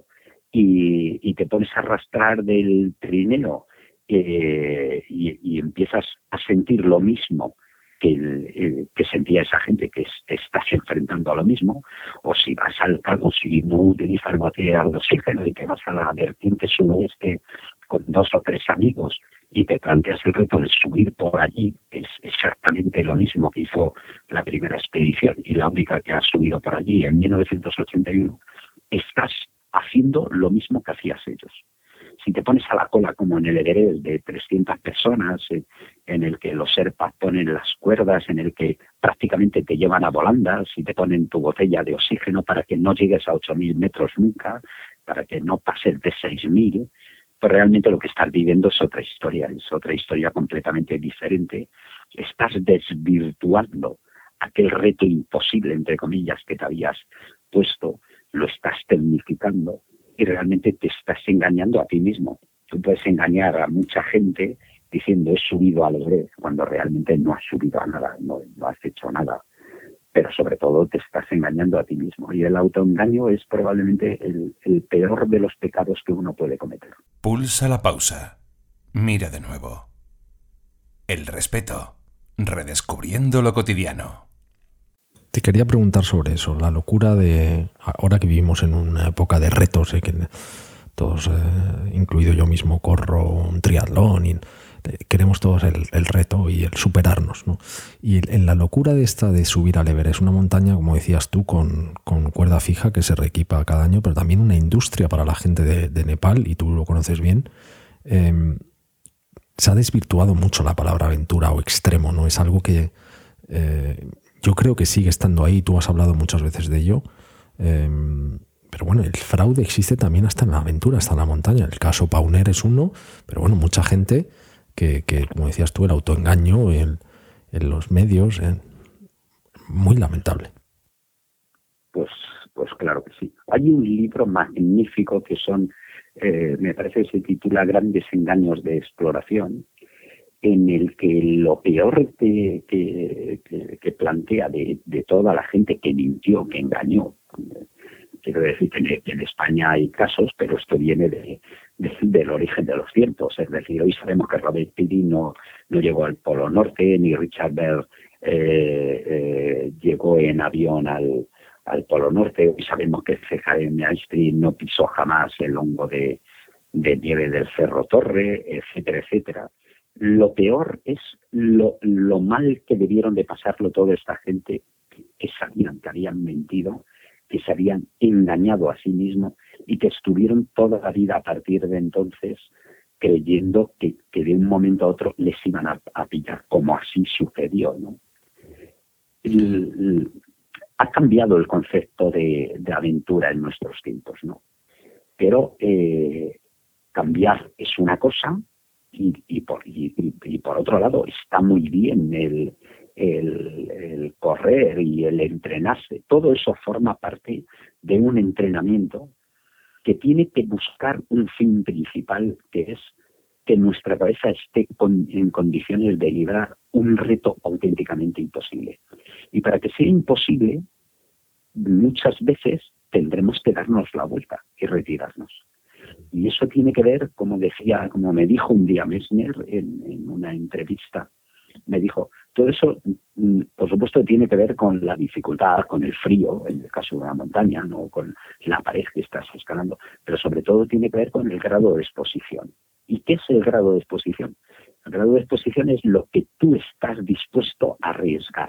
y, y te pones a arrastrar del trineo eh, y, y empiezas a sentir lo mismo que, el, el, que sentía esa gente, que es, te estás enfrentando a lo mismo, o si vas al Cabo, si no utilizas botella de oxígeno y te vas a la vertiente sudoeste con dos o tres amigos y te planteas el reto de subir por allí, es exactamente lo mismo que hizo la primera expedición y la única que ha subido por allí en mil novecientos ochenta y uno, estás haciendo lo mismo que hacías ellos. Si te pones a la cola como en el Everest de trescientas personas, eh, en el que los Sherpas ponen las cuerdas, en el que prácticamente te llevan a volandas y te ponen tu botella de oxígeno para que no llegues a ocho mil metros nunca, para que no pases de seis mil, pues realmente lo que estás viviendo es otra historia, es otra historia completamente diferente. Estás desvirtuando aquel reto imposible, entre comillas, que te habías puesto, lo estás tecnificando y realmente te estás engañando a ti mismo. Tú puedes engañar a mucha gente diciendo he subido al Everest, cuando realmente no has subido a nada, no, no has hecho nada. Pero sobre todo te estás engañando a ti mismo. Y el autoengaño es probablemente el, el peor de los pecados que uno puede cometer. Pulsa la pausa. Mira de nuevo. El respeto. Redescubriendo lo cotidiano. Te quería preguntar sobre eso, la locura de ahora que vivimos en una época de retos, eh, que todos, eh, incluido yo mismo, corro un triatlón y eh, queremos todos el, el reto y el superarnos, ¿no? Y en la locura de esta de subir al Everest, una montaña, como decías tú, con, con cuerda fija que se reequipa cada año, pero también una industria para la gente de, de Nepal, y tú lo conoces bien. Eh, se ha desvirtuado mucho la palabra aventura o extremo, ¿no? Es algo que eh, yo creo que sigue estando ahí, tú has hablado muchas veces de ello, eh, pero bueno, el fraude existe también hasta en la aventura, hasta en la montaña. El caso Pauner es uno, pero bueno, mucha gente que, que como decías tú, el autoengaño en, en los medios, eh, muy lamentable. Pues, pues claro que sí. Hay un libro magnífico que son, eh, me parece que se titula Grandes engaños de exploración, en el que lo peor que, que, que, que plantea de, de toda la gente que mintió, que engañó. Quiero decir que en, en España hay casos, pero esto viene de, de, del origen de los tiempos. Es decir, hoy sabemos que Robert Peary no, no llegó al Polo Norte, ni Richard Bell eh, eh, llegó en avión al, al Polo Norte. Hoy sabemos que C J M Einstein no pisó jamás el hongo de, de nieve del Cerro Torre, etcétera, etcétera. Lo peor es lo, lo mal que debieron de pasarlo toda esta gente que sabían que habían mentido, que se habían engañado a sí mismos y que estuvieron toda la vida a partir de entonces creyendo que, que de un momento a otro les iban a, a pillar, como así sucedió, ¿no? El, el, ha cambiado el concepto de, de aventura en nuestros tiempos, ¿no? Pero eh, cambiar es una cosa. Y, y, por, y, y por otro lado, está muy bien el, el, el correr y el entrenarse, todo eso forma parte de un entrenamiento que tiene que buscar un fin principal, que es que nuestra cabeza esté con, en condiciones de librar un reto auténticamente imposible. Y para que sea imposible, muchas veces tendremos que darnos la vuelta y retirarnos. Y eso tiene que ver, como decía, como me dijo un día Messner en, en una entrevista, me dijo, todo eso, por supuesto, tiene que ver con la dificultad, con el frío, en el caso de una montaña, no con la pared que estás escalando, pero sobre todo tiene que ver con el grado de exposición. ¿Y qué es el grado de exposición? El grado de exposición es lo que tú estás dispuesto a arriesgar.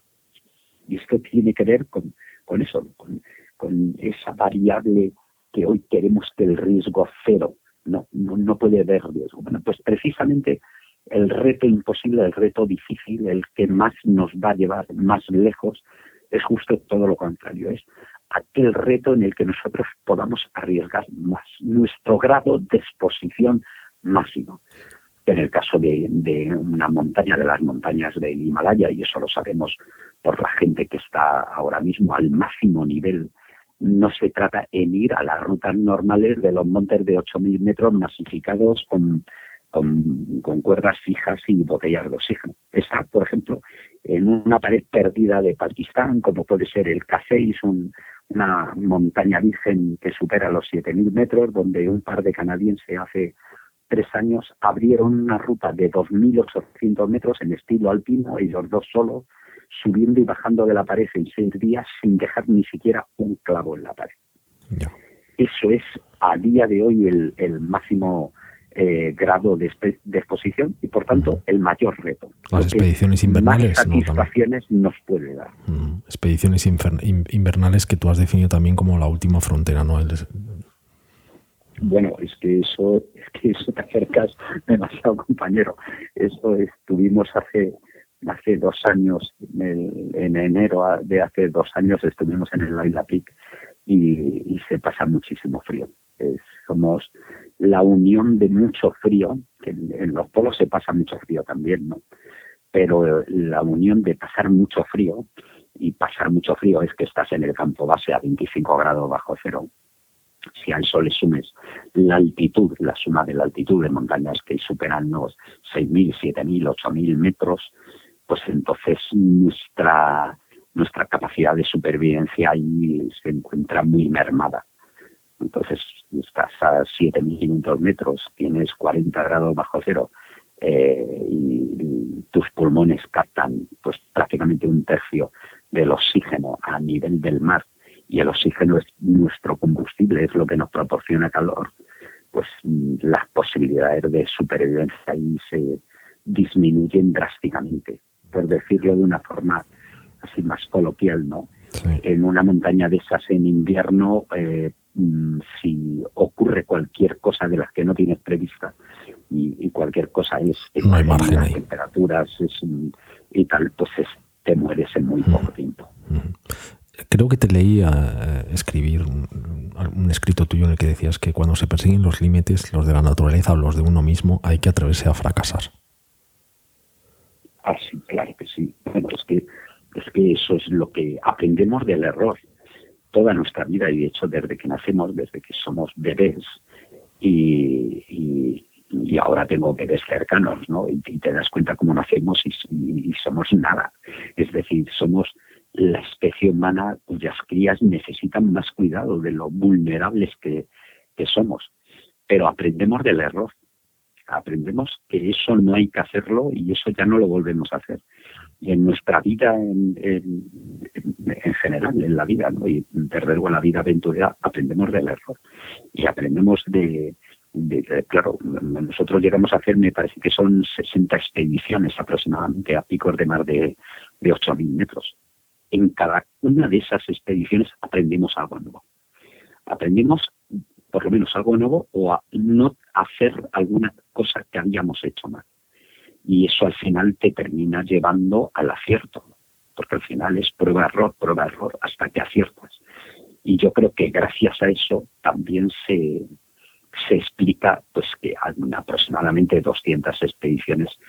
Y esto tiene que ver con, con eso, con, con esa variable que hoy queremos que el riesgo cero, no, no, no puede haber riesgo. Bueno, pues precisamente el reto imposible, el reto difícil, el que más nos va a llevar más lejos, es justo todo lo contrario. Es aquel reto en el que nosotros podamos arriesgar más, nuestro grado de exposición máximo. En el caso de, de una montaña, de las montañas del Himalaya, y eso lo sabemos por la gente que está ahora mismo al máximo nivel, no se trata en ir a las rutas normales de los montes de ocho mil metros masificados con, con, con cuerdas fijas y botellas de oxígeno. Está, por ejemplo, en una pared perdida de Pakistán, como puede ser el K seis, un, una montaña virgen que supera los siete mil metros, donde un par de canadienses hace tres años abrieron una ruta de dos mil ochocientos metros en estilo alpino, ellos dos solos, subiendo y bajando de la pared en seis días sin dejar ni siquiera un clavo en la pared. Yeah. Eso es a día de hoy el, el máximo eh, grado de, de exposición y por tanto uh-huh. el mayor reto. Las expediciones invernales. Más satisfacciones ¿no? nos puede dar. Uh-huh. Expediciones infer- invernales que tú has definido también como la última frontera, ¿no? El des- Bueno, es que eso, es que eso te acercas demasiado, compañero. Eso estuvimos hace hace dos años, en, el, en enero de hace dos años estuvimos en el Ayla Peak y, y se pasa muchísimo frío. Es, somos la unión de mucho frío, que en, en los polos se pasa mucho frío también, ¿no? Pero la unión de pasar mucho frío, y pasar mucho frío es que estás en el campo base a veinticinco grados bajo cero. Si al sol le sumes la altitud, la suma de la altitud de montañas que superan los seis mil, siete mil, ocho mil metros, pues entonces nuestra nuestra capacidad de supervivencia ahí se encuentra muy mermada. Entonces estás a siete mil quinientos metros, tienes cuarenta grados bajo cero eh, y, y tus pulmones captan pues prácticamente un tercio del oxígeno a nivel del mar, y el oxígeno es nuestro combustible, es lo que nos proporciona calor, pues las posibilidades de supervivencia ahí se disminuyen drásticamente, por decirlo de una forma así más coloquial, ¿no? Sí. En una montaña de esas en invierno, eh, si ocurre cualquier cosa de las que no tienes prevista, y, y cualquier cosa es, es no hay margen las ahí. temperaturas es, y tal, pues es, te mueres en muy poco mm. tiempo. Mm. Creo que te leí a escribir un, un escrito tuyo en el que decías que cuando se persiguen los límites, los de la naturaleza o los de uno mismo, hay que atreverse a fracasar. Ah, sí, claro que sí. Bueno, es que, es que eso es lo que aprendemos del error toda nuestra vida, y de hecho desde que nacemos, desde que somos bebés, y, y, y ahora tengo bebés cercanos, ¿no? Y, y te das cuenta cómo nacemos y, y, y somos nada. Es decir, somos la especie humana cuyas crías necesitan más cuidado de lo vulnerables que, que somos. Pero aprendemos del error. Aprendemos que eso no hay que hacerlo y eso ya no lo volvemos a hacer. Y en nuestra vida, en, en, en general, en la vida, ¿no? Y desde luego en la vida aventurera, aprendemos del error. Y aprendemos de, de, de, claro, nosotros llegamos a hacer, me parece que son sesenta expediciones aproximadamente a picos de mar de, de ocho mil metros. En cada una de esas expediciones aprendimos algo nuevo. Aprendimos por lo menos algo nuevo o a no hacer alguna cosa que habíamos hecho mal. Y eso al final te termina llevando al acierto, porque al final es prueba-error, prueba-error, hasta que aciertas. Y yo creo que gracias a eso también se, se explica pues que aproximadamente doscientas expediciones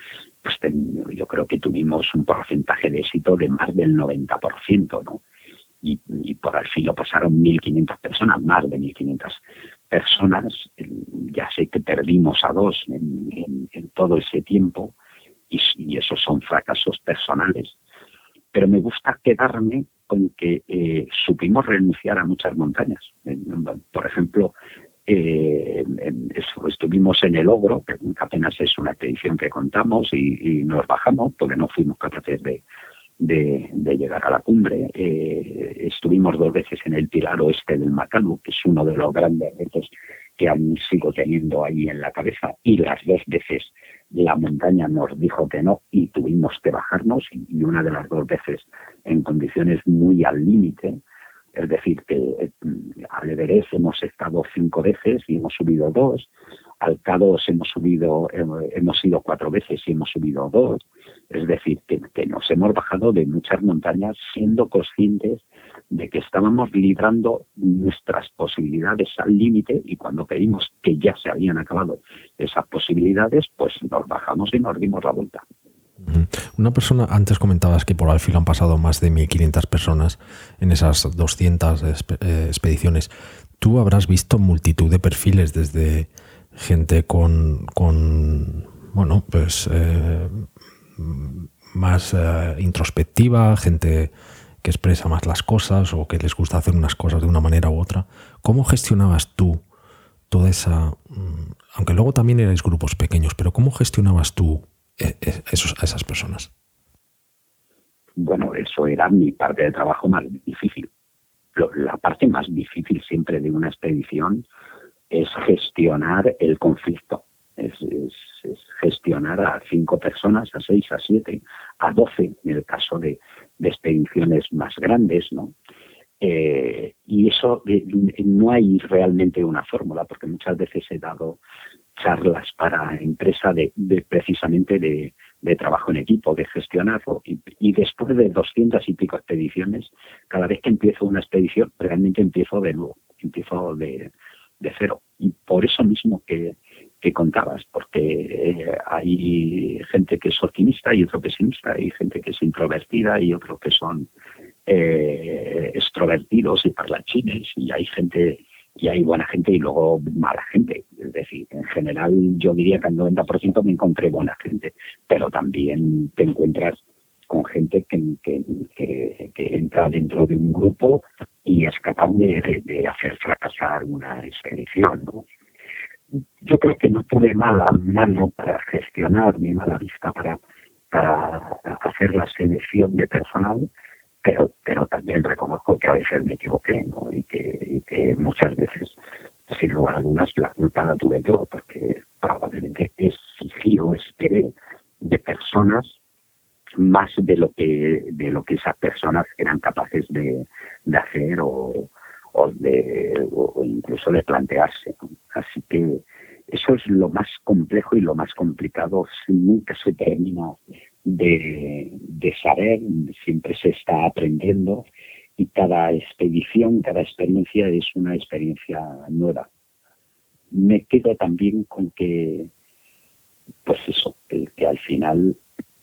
pues ten, yo creo que tuvimos un porcentaje de éxito de más del noventa por ciento, ¿no? Y, y por al fin lo pasaron mil quinientas personas, más de mil quinientas personas. Ya sé que perdimos a dos en, en, en todo ese tiempo y, y esos son fracasos personales. Pero me gusta quedarme con que eh, supimos renunciar a muchas montañas. Por ejemplo, eh, en, estuvimos en el Ogro, que apenas es una expedición que contamos, y, y nos bajamos porque no fuimos capaces de, de, de llegar a la cumbre. Eh, estuvimos dos veces en el Pilar Oeste del Makalu, que es uno de los grandes retos que aún sigo teniendo ahí en la cabeza, y las dos veces la montaña nos dijo que no y tuvimos que bajarnos, y una de las dos veces en condiciones muy al límite. Es decir, que al Everest hemos estado cinco veces y hemos subido dos, al K dos hemos subido, hemos ido cuatro veces y hemos subido dos. Es decir, que, que nos hemos bajado de muchas montañas siendo conscientes de que estábamos librando nuestras posibilidades al límite, y cuando pedimos que ya se habían acabado esas posibilidades, pues nos bajamos y nos dimos la vuelta. Una persona, antes comentabas que por Alfil han pasado más de mil quinientas personas en esas doscientas expediciones. Tú habrás visto multitud de perfiles, desde gente con, con bueno, pues eh, más eh, introspectiva, gente que expresa más las cosas o que les gusta hacer unas cosas de una manera u otra. ¿Cómo gestionabas tú toda esa, aunque luego también erais grupos pequeños, pero cómo gestionabas tú esos, a esas personas? Bueno, eso era mi parte de trabajo más difícil. La parte más difícil siempre de una expedición es gestionar el conflicto. Es, es, es gestionar a cinco personas, a seis, a siete, a doce, en el caso de, de expediciones más grandes, ¿no? Eh, y eso eh, no hay realmente una fórmula, porque muchas veces he dado charlas para empresa de, de precisamente de, de trabajo en equipo, de gestionarlo, y, y después de doscientas y pico expediciones, cada vez que empiezo una expedición realmente empiezo de nuevo, empiezo de, de cero. Y por eso mismo que, que contabas, porque eh, hay gente que es optimista y otro pesimista, hay gente que es introvertida y otros que son eh, extrovertidos y parlanchines, y hay gente y hay buena gente y luego mala gente. Es decir, en general yo diría que al noventa por ciento me encontré buena gente, pero también te encuentras con gente que, que, que, que entra dentro de un grupo y es capaz de, de hacer fracasar una expedición, ¿no? Yo creo que no tuve mala mano para gestionar ni mala vista para, para hacer la selección de personal, pero pero también reconozco que a veces me equivoqué, ¿no? Y que, y que muchas veces, sin lugar a dudas, la culpa la tuve yo, porque probablemente exigí o esperé de personas más de lo que de lo que esas personas eran capaces de, de hacer o, o de o incluso de plantearse, ¿no? Así que eso es lo más complejo y lo más complicado. Nunca se termina de, de saber, siempre se está aprendiendo, y cada expedición, cada experiencia es una experiencia nueva. Me quedo también con que, pues eso, que, que al final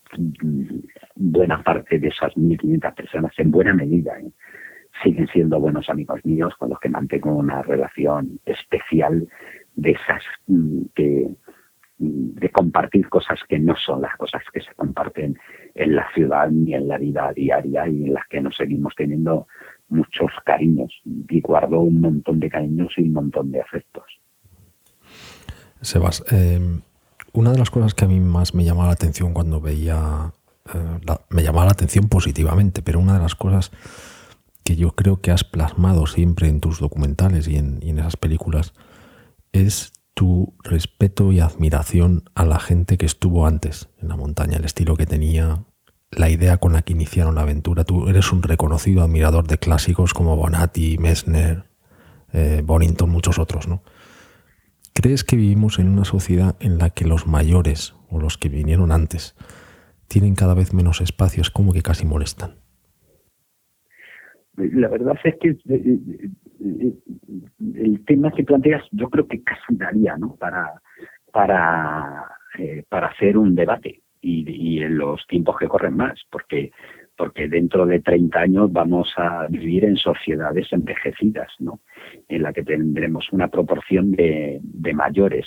buena parte de esas mil quinientas personas, en buena medida, ¿eh? siguen siendo buenos amigos míos, con los que mantengo una relación especial, de esas que de compartir cosas que no son las cosas que se comparten en la ciudad ni en la vida diaria, y en las que nos seguimos teniendo muchos cariños, y guardo un montón de cariños y un montón de afectos. Sebas, eh, una de las cosas que a mí más me llamaba la atención cuando veía, eh, la, me llamaba la atención positivamente, pero una de las cosas que yo creo que has plasmado siempre en tus documentales y en, y en esas películas es tu respeto y admiración a la gente que estuvo antes en la montaña, el estilo que tenía, la idea con la que iniciaron la aventura. Tú eres un reconocido admirador de clásicos como Bonatti, Messner, eh, Bonington, muchos otros, ¿no? ¿Crees que vivimos en una sociedad en la que los mayores o los que vinieron antes tienen cada vez menos espacios, como que casi molestan? La verdad es que el tema que planteas yo creo que casi daría, ¿no? para para eh, para hacer un debate. y, y en los tiempos que corren más, porque porque dentro de treinta años vamos a vivir en sociedades envejecidas, ¿no? En la que tendremos una proporción de, de mayores.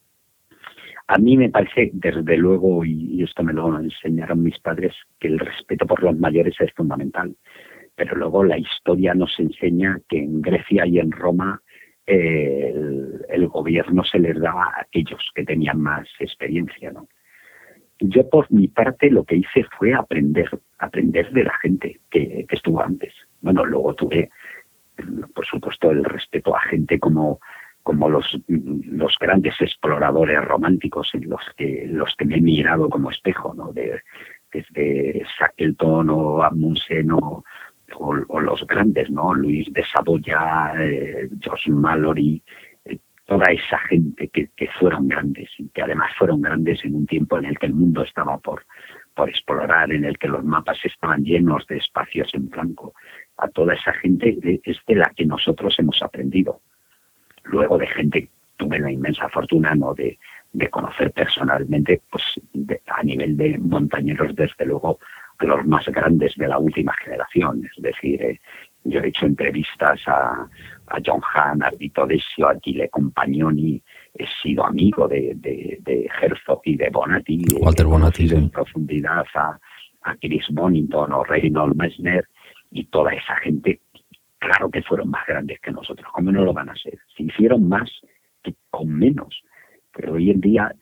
A mí me parece, desde luego, y esto me lo enseñaron mis padres, que el respeto por los mayores es fundamental. Pero luego la historia nos enseña que en Grecia y en Roma eh, el, el gobierno se les daba a aquellos que tenían más experiencia, ¿no? Yo, por mi parte, lo que hice fue aprender, aprender de la gente que, que estuvo antes. Bueno, luego tuve, por supuesto, el respeto a gente como, como los, los grandes exploradores románticos en los que, los que me he mirado como espejo, ¿no? De, desde Shackleton o Amundsen o, o, o los grandes, ¿no? Luis de Saboya, eh, George Mallory, eh, toda esa gente que, que fueron grandes y que además fueron grandes en un tiempo en el que el mundo estaba por, por explorar, en el que los mapas estaban llenos de espacios en blanco. A toda esa gente es de la que nosotros hemos aprendido. Luego de gente, tuve la inmensa fortuna, ¿no?, de, de conocer personalmente, pues de, a nivel de montañeros, desde luego, a los más grandes de la última generación. Es decir, eh, yo he hecho entrevistas a, a John Hahn, a Ardito Desio, a Achille Compagnoni, he sido amigo de, de, de Herzog y de Bonatti, Walter he Bonatti, sí. en profundidad a, a Chris Bonington o Reinhold Messner y toda esa gente. Claro que fueron más grandes que nosotros, ¿cómo no lo van a ser? Se hicieron más que con menos. Pero hoy en día,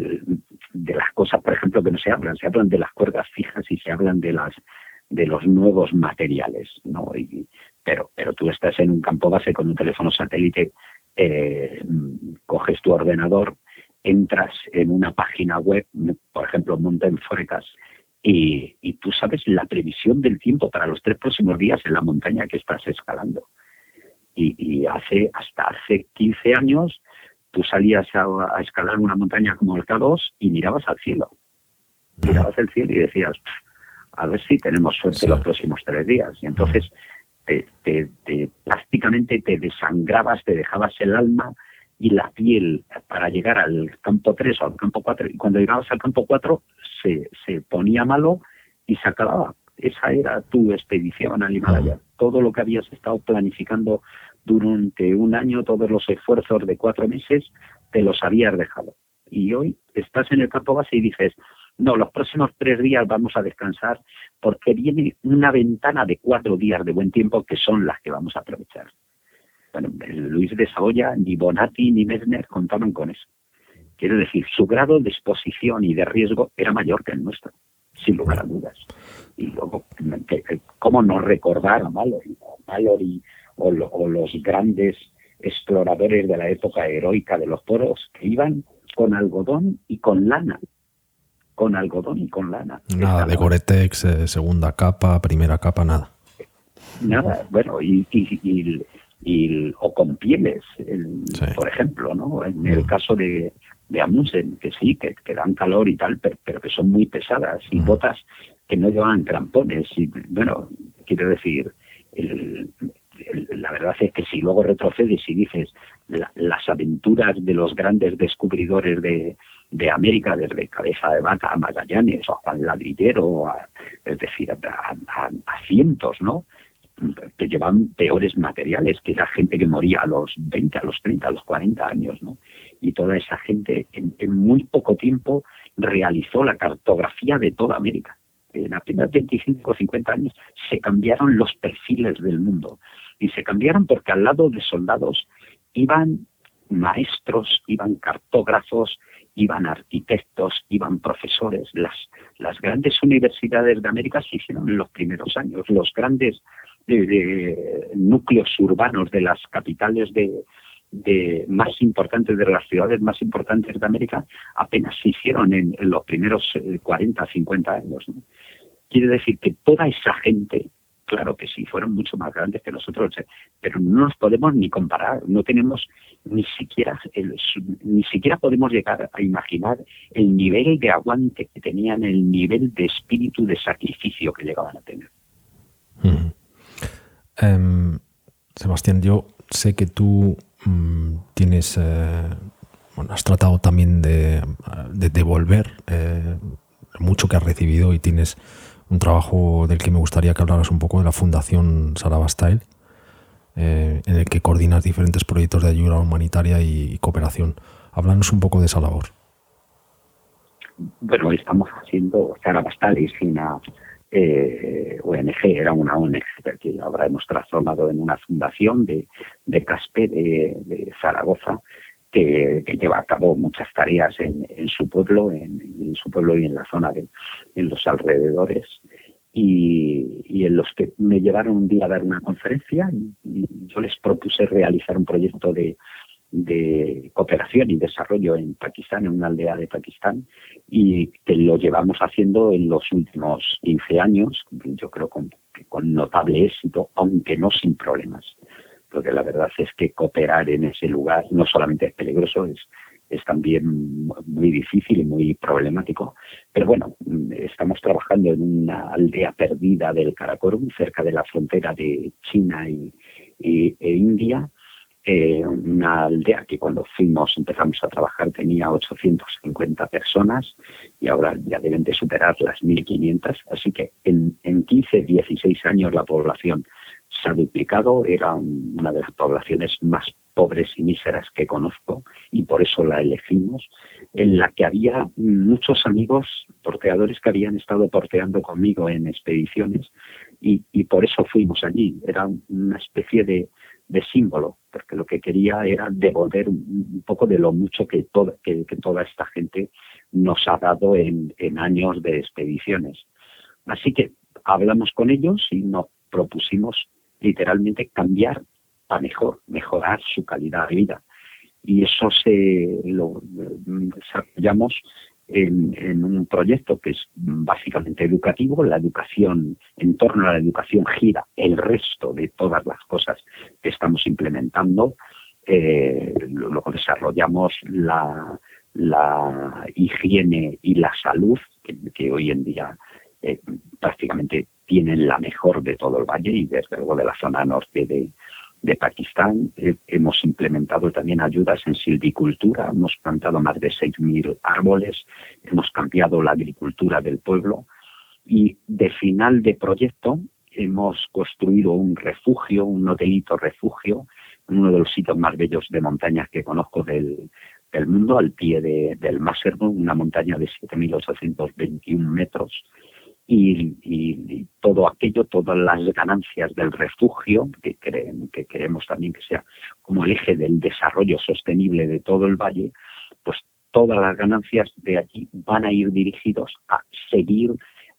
de las cosas, por ejemplo, que no se hablan, se hablan de las cuerdas fijas y se hablan de las de los nuevos materiales, ¿no? Y, pero, pero tú estás en un campo base con un teléfono satélite, eh, coges tu ordenador, entras en una página web, por ejemplo, Mountain Forecast, y, y tú sabes la previsión del tiempo para los tres próximos días en la montaña que estás escalando. Y, y hace hasta hace quince años tú salías a, a escalar una montaña como el K dos y mirabas al cielo. Mirabas al cielo y decías, a ver si tenemos suerte, sí, los próximos tres días. Y entonces te, te, te, prácticamente te desangrabas, te dejabas el alma y la piel para llegar al campo tres o al campo cuatro. Y cuando llegabas al campo cuatro se, se ponía malo y se acababa. Esa era tu expedición al Himalaya. Uh-huh. Todo lo que habías estado planificando durante un año, todos los esfuerzos de cuatro meses, te los habías dejado. Y hoy estás en el campo base y dices, no, los próximos tres días vamos a descansar porque viene una ventana de cuatro días de buen tiempo que son las que vamos a aprovechar. Bueno, Luis de Saboya, ni Bonatti ni Messner contaban con eso. Quiero decir, su grado de exposición y de riesgo era mayor que el nuestro, sin lugar a dudas. Y luego, ¿cómo no recordar a Mallory, a Mallory o, lo, o los grandes exploradores de la época heroica de los poros que iban con algodón y con lana? Con algodón y con lana. Nada de Gore-Tex, eh, segunda capa, primera capa, nada. Nada, bueno, y, y, y, y o con pieles, el, sí, por ejemplo, ¿no? En el mm. caso de, de Amundsen, que sí, que, que dan calor y tal, pero, pero que son muy pesadas, y mm. botas que no llevan crampones. Y bueno, quiero decir, el, el, la verdad es que si luego retrocedes y dices la, las aventuras de los grandes descubridores de de América, desde Cabeza de Vaca a Magallanes o a Juan Ladrillero, a, es decir, a, a, a cientos, ¿no?, que llevan peores materiales, que era gente que moría a los veinte, a los treinta, a los cuarenta años, ¿no? Y toda esa gente en, en muy poco tiempo realizó la cartografía de toda América. En apenas veinticinco o cincuenta años se cambiaron los perfiles del mundo. Y se cambiaron porque al lado de soldados iban maestros, iban cartógrafos, iban arquitectos, iban profesores. Las, las grandes universidades de América se hicieron en los primeros años. Los grandes de, de, núcleos urbanos de las capitales de, de más importantes, de las ciudades más importantes de América, apenas se hicieron en, en los primeros cuarenta, cincuenta años, ¿no? Quiere decir que toda esa gente, claro que sí, fueron mucho más grandes que nosotros, pero no nos podemos ni comparar, no tenemos ni siquiera, el, ni siquiera podemos llegar a imaginar el nivel de aguante que tenían, el nivel de espíritu de sacrificio que llegaban a tener. Mm. Um, Sebastián, yo sé que tú um, tienes, eh, bueno, has tratado también de, de devolver eh, mucho que has recibido y tienes un trabajo del que me gustaría que hablaras un poco, de la Fundación Sara Bastael, eh, en el que coordinas diferentes proyectos de ayuda humanitaria y, y cooperación. Háblanos un poco de esa labor. Bueno, estamos haciendo, Sara Bastael es una eh, O N G, era una O N G que ahora hemos transformado en una fundación de, de CASPE de, de Zaragoza, que, que lleva a cabo muchas tareas en, en su pueblo, en, en su pueblo y en la zona de, en los alrededores, y, y en los que me llevaron un día a dar una conferencia y, y yo les propuse realizar un proyecto de de cooperación y desarrollo en Pakistán, en una aldea de Pakistán, y que lo llevamos haciendo en los últimos quince años, yo creo con, con notable éxito, aunque no sin problemas, porque la verdad es que cooperar en ese lugar no solamente es peligroso, es, es también muy difícil y muy problemático, pero bueno, estamos trabajando en una aldea perdida del Karakorum, cerca de la frontera de China y, y e India. Eh, una aldea que cuando fuimos, empezamos a trabajar, tenía ochocientas cincuenta personas y ahora ya deben de superar las mil quinientas, así que en, en quince, dieciséis años la población se ha duplicado, era un, una de las poblaciones más pobres y míseras que conozco y por eso la elegimos, en la que había muchos amigos porteadores que habían estado porteando conmigo en expediciones y, y por eso fuimos allí, era una especie de de símbolo, porque lo que quería era devolver un, un poco de lo mucho que, todo, que, que toda esta gente nos ha dado en, en años de expediciones. Así que hablamos con ellos y nos propusimos literalmente cambiar a mejor, mejorar su calidad de vida. Y eso se lo desarrollamos En, en un proyecto que es básicamente educativo. La educación, en torno a la educación gira el resto de todas las cosas que estamos implementando. Eh, luego desarrollamos la, la higiene y la salud, que, que hoy en día eh, prácticamente tienen la mejor de todo el valle y desde luego de la zona norte de de Pakistán. Eh, hemos implementado también ayudas en silvicultura, hemos plantado más de seis mil árboles, hemos cambiado la agricultura del pueblo y de final de proyecto hemos construido un refugio, un hotelito refugio, en uno de los sitios más bellos de montañas que conozco del, del mundo, al pie de, del Masherbrum, una montaña de siete mil ochocientos veintiún metros. Y, y, y todo aquello, todas las ganancias del refugio, que, creen, que queremos también que sea como el eje del desarrollo sostenible de todo el valle, pues todas las ganancias de aquí van a ir dirigidos a seguir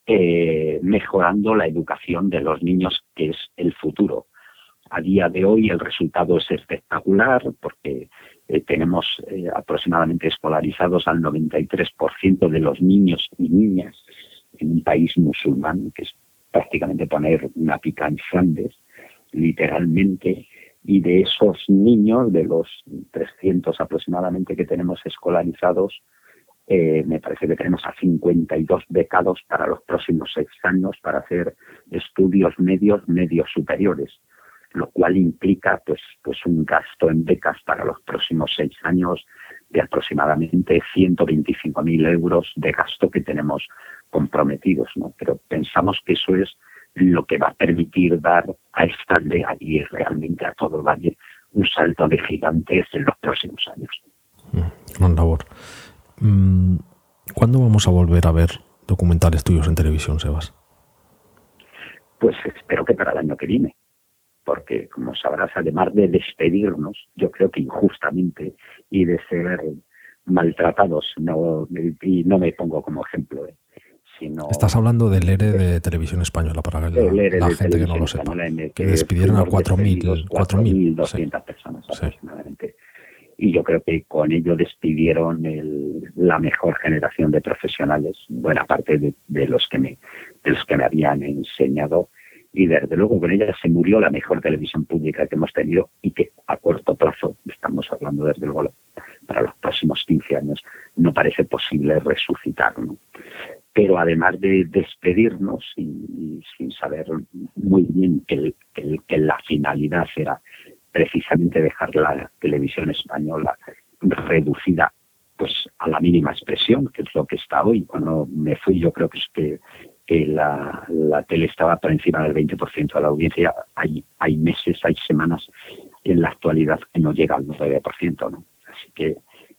eh, mejorando la educación de los niños, que es el futuro. A día de hoy el resultado es espectacular porque eh, tenemos eh, aproximadamente escolarizados al noventa y tres por ciento de los niños y niñas en un país musulmán, que es prácticamente poner una pica en Flandes, literalmente, y de esos niños, de los trescientos aproximadamente que tenemos escolarizados, eh, me parece que tenemos a cincuenta y dos becados para los próximos seis años para hacer estudios medios, medios superiores, lo cual implica pues, pues un gasto en becas para los próximos seis años de aproximadamente ciento veinticinco mil euros de gasto que tenemos comprometidos, ¿no? Pero pensamos que eso es lo que va a permitir dar a esta aldea y realmente a todo el valle un salto de gigantes en los próximos años. Gran labor. ¿Cuándo vamos a volver a ver documentales tuyos en televisión, Sebas? Pues espero que para el año que viene, porque como sabrás, además de despedirnos, yo creo que injustamente y de ser maltratados, no, y no me pongo como ejemplo, ¿eh? Sino, estás hablando del E R E de Televisión Española, para la, la gente que no lo sepa, que, que despidieron a cuatro mil doscientas sí. personas aproximadamente. Sí. Y yo creo que con ello despidieron el, la mejor generación de profesionales, buena parte de, de, los que me, de los que me habían enseñado. Y desde luego con ella se murió la mejor televisión pública que hemos tenido y que a corto plazo, estamos hablando desde luego para los próximos quince años, no parece posible resucitar, ¿no? Pero además de despedirnos y, y sin saber muy bien que, el, que, el, que la finalidad era precisamente dejar la televisión española reducida pues a la mínima expresión, que es lo que está hoy. Cuando me fui yo creo que es que, que la, la tele estaba por encima del veinte por ciento de la audiencia. Hay, hay meses, hay semanas en la actualidad que no llega al nueve por ciento, ¿no? Así que,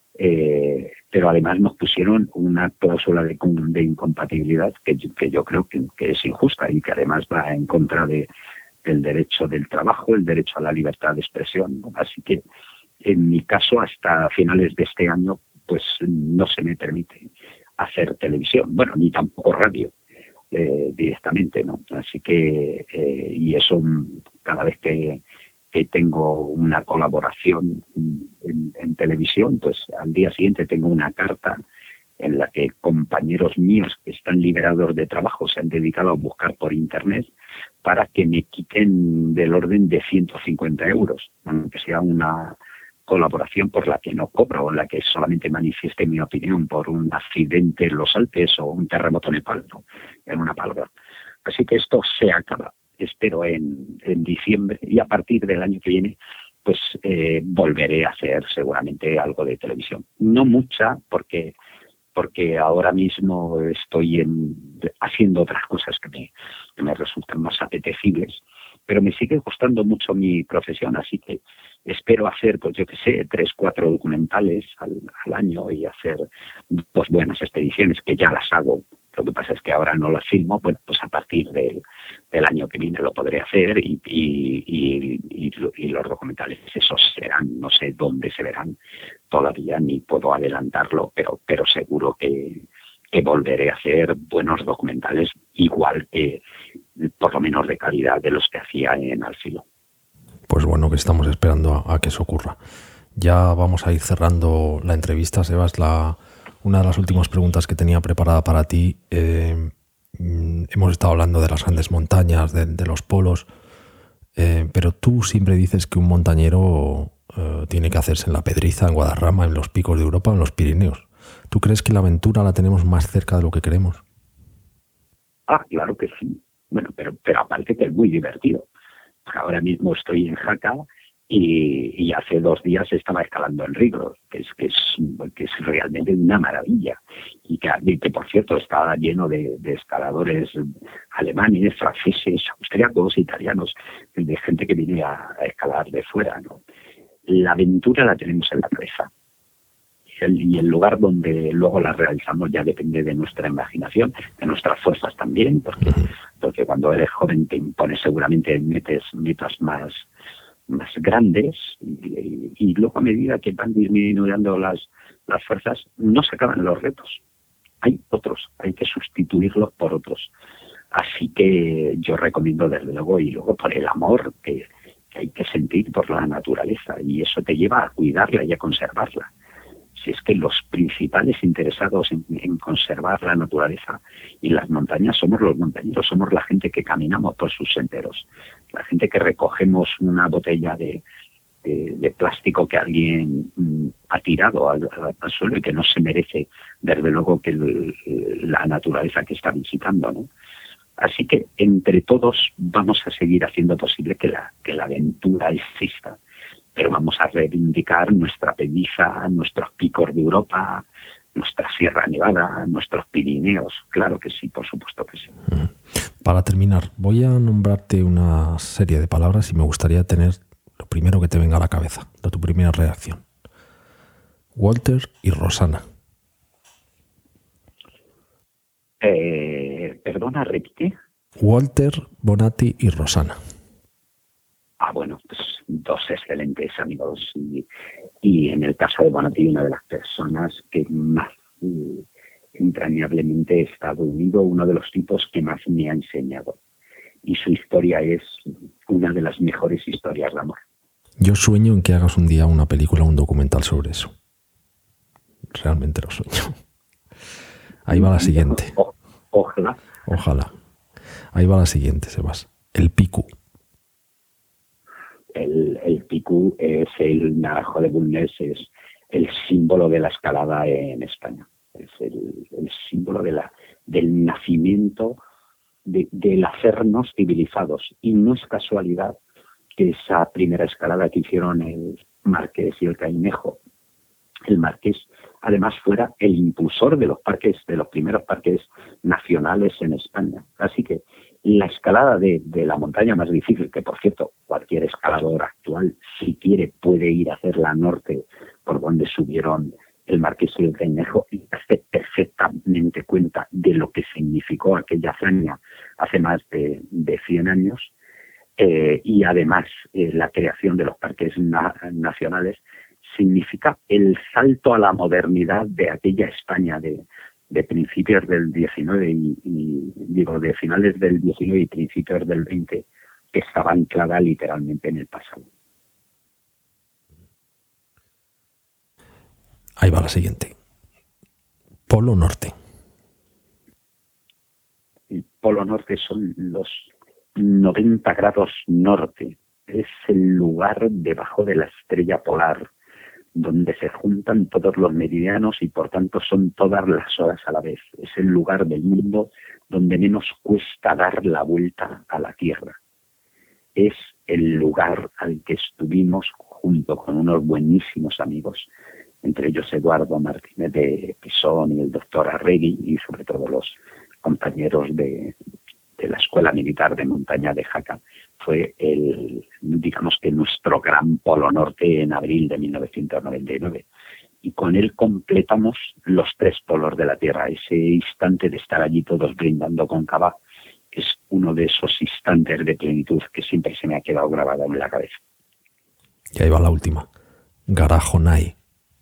eh, pero además nos pusieron una cláusula de, de incompatibilidad que, que yo creo que, que es injusta y que además va en contra de, del derecho del trabajo, el derecho a la libertad de expresión, ¿no? Así que, en mi caso, hasta finales de este año, pues no se me permite hacer televisión, bueno, ni tampoco radio eh, directamente, ¿no? Así que, eh, y eso cada vez que, que tengo una colaboración en, en televisión, pues al día siguiente tengo una carta en la que compañeros míos que están liberados de trabajo se han dedicado a buscar por internet para que me quiten del orden de ciento cincuenta euros, aunque sea una colaboración por la que no cobro, o en la que solamente manifieste mi opinión por un accidente en los Alpes o un terremoto en Nepal, ¿no? En una palabra. Así que esto se acaba, espero, en, en diciembre, y a partir del año que viene pues eh, volveré a hacer seguramente algo de televisión. No mucha, porque porque ahora mismo estoy en, haciendo otras cosas que me, que me resultan más apetecibles, pero me sigue gustando mucho mi profesión, así que espero hacer, pues yo qué sé, tres, cuatro documentales al, al año y hacer dos buenas expediciones, que ya las hago. Lo que pasa es que ahora no las filmo. Bueno, pues a partir del, del año que viene lo podré hacer y, y, y, y, y los documentales esos serán, no sé dónde se verán todavía, ni puedo adelantarlo, pero, pero seguro que, que volveré a hacer buenos documentales, igual que por lo menos de calidad de los que hacía en Al Filo. Pues bueno, que estamos esperando a, a que eso ocurra. Ya vamos a ir cerrando la entrevista, Sebas. La, una de las últimas preguntas que tenía preparada para ti, eh, hemos estado hablando de las grandes montañas, de, de los polos, eh, pero tú siempre dices que un montañero eh, tiene que hacerse en la Pedriza, en Guadarrama, en los picos de Europa, en los Pirineos. ¿Tú crees que la aventura la tenemos más cerca de lo que creemos? Ah, claro que sí. Bueno, pero, pero aparte que es muy divertido. Ahora mismo estoy en Jaca y, y hace dos días estaba escalando en Riglos, que es, que es, que es realmente una maravilla. Y que, y que por cierto, está lleno de, de escaladores alemanes, franceses, austriacos, italianos, de gente que viene a, a escalar de fuera, ¿no? La aventura la tenemos en la cabeza. Y el lugar donde luego la realizamos ya depende de nuestra imaginación, de nuestras fuerzas también, porque, porque cuando eres joven te impones seguramente metes metas más, más grandes y, y luego a medida que van disminuyendo las, las fuerzas no se acaban los retos. Hay otros, hay que sustituirlos por otros. Así que yo recomiendo desde luego, y luego por el amor que, que hay que sentir por la naturaleza, y eso te lleva a cuidarla y a conservarla. Si es que los principales interesados en, en conservar la naturaleza y las montañas somos los montañeros, somos la gente que caminamos por sus senderos, la gente que recogemos una botella de, de, de plástico que alguien mm, ha tirado al, al suelo y que no se merece, desde luego, que el, la naturaleza que está visitando, ¿no? Así que entre todos vamos a seguir haciendo posible que la, que la aventura exista. Pero vamos a reivindicar nuestra Pedriza, nuestros picos de Europa, nuestra Sierra Nevada, nuestros Pirineos. Claro que sí, por supuesto que sí. Para terminar, voy a nombrarte una serie de palabras y me gustaría tener lo primero que te venga a la cabeza, de tu primera reacción. Walter y Rosana. Eh, perdona, repite. Walter, Bonatti y Rosana. Ah, bueno, pues dos excelentes amigos. Y, y en el caso de Bonatti, una de las personas que más eh, entrañablemente he estado unido, uno de los tipos que más me ha enseñado. Y su historia es una de las mejores historias de amor. Yo sueño en que hagas un día una película o un documental sobre eso. Realmente lo sueño. Ahí va la siguiente. O, ojalá. Ojalá. Ahí va la siguiente, Sebas. El Picu. El, el Picu es el Naranjo de Bulnes, es el símbolo de la escalada en España. Es el, el símbolo de la, del nacimiento, de, del hacernos civilizados. Y no es casualidad que esa primera escalada que hicieron el Marqués y el Cainejo, el Marqués además fuera el impulsor de los parques, de los primeros parques nacionales en España. Así que la escalada de, de la montaña más difícil, que por cierto, cualquier escalador actual, si quiere, puede ir a hacerla al norte, por donde subieron el Marqués y el Cenejo, y hace perfectamente cuenta de lo que significó aquella hazaña hace más de, de cien años, eh, y además eh, la creación de los parques na- nacionales significa el salto a la modernidad de aquella España de, de principios del diecinueve y, y digo de finales del diecinueve y principios del veinte, que estaba anclada literalmente en el pasado. Ahí va la siguiente. Polo Norte. El Polo Norte son los noventa grados norte. Es el lugar debajo de la estrella polar, donde se juntan todos los meridianos y por tanto son todas las horas a la vez. Es el lugar del mundo donde menos cuesta dar la vuelta a la Tierra. Es el lugar al que estuvimos junto con unos buenísimos amigos, entre ellos Eduardo Martínez de Pisón y el doctor Arregui, y sobre todo los compañeros de, de la Escuela Militar de Montaña de Jaca. Fue el, digamos que nuestro gran Polo Norte en abril de mil novecientos noventa y nueve. Y con él completamos los tres polos de la Tierra. Ese instante de estar allí todos brindando con cava es uno de esos instantes de plenitud que siempre se me ha quedado grabado en la cabeza. Y ahí va la última. Garajonay.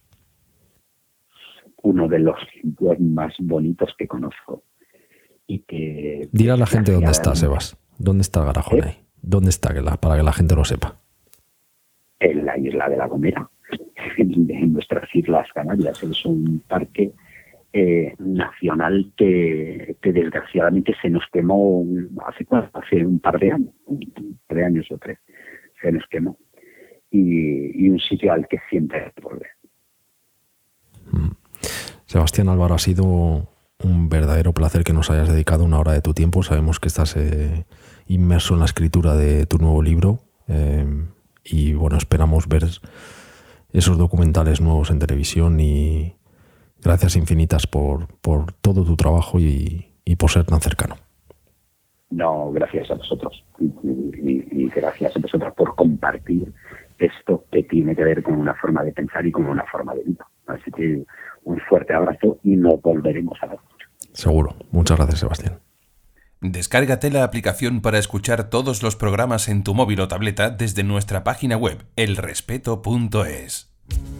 Uno de los sitios más bonitos que conozco. Y que... Dile a la gente dónde está, Sebas. ¿Dónde está Garajonay? ¿Eh? ¿Dónde está? Que la, para que la gente lo sepa. En la isla de La Gomera, en nuestras Islas Canarias. Es un parque eh, nacional que, que desgraciadamente se nos quemó hace, hace un par de años, un par de años o tres, se nos quemó. Y, y un sitio al que siempre hay que volver. Mm. Sebastián Álvaro, ha sido un verdadero placer que nos hayas dedicado una hora de tu tiempo. Sabemos que estás eh, inmerso en la escritura de tu nuevo libro eh, y bueno, esperamos ver esos documentales nuevos en televisión, y gracias infinitas por, por todo tu trabajo y, y por ser tan cercano. No, gracias a vosotros y, y, y gracias a vosotros por compartir esto que tiene que ver con una forma de pensar y con una forma de vida. Así que un fuerte abrazo y nos volveremos a ver. Seguro. Muchas gracias, Sebastián. Descárgate la aplicación para escuchar todos los programas en tu móvil o tableta desde nuestra página web, el respeto punto es.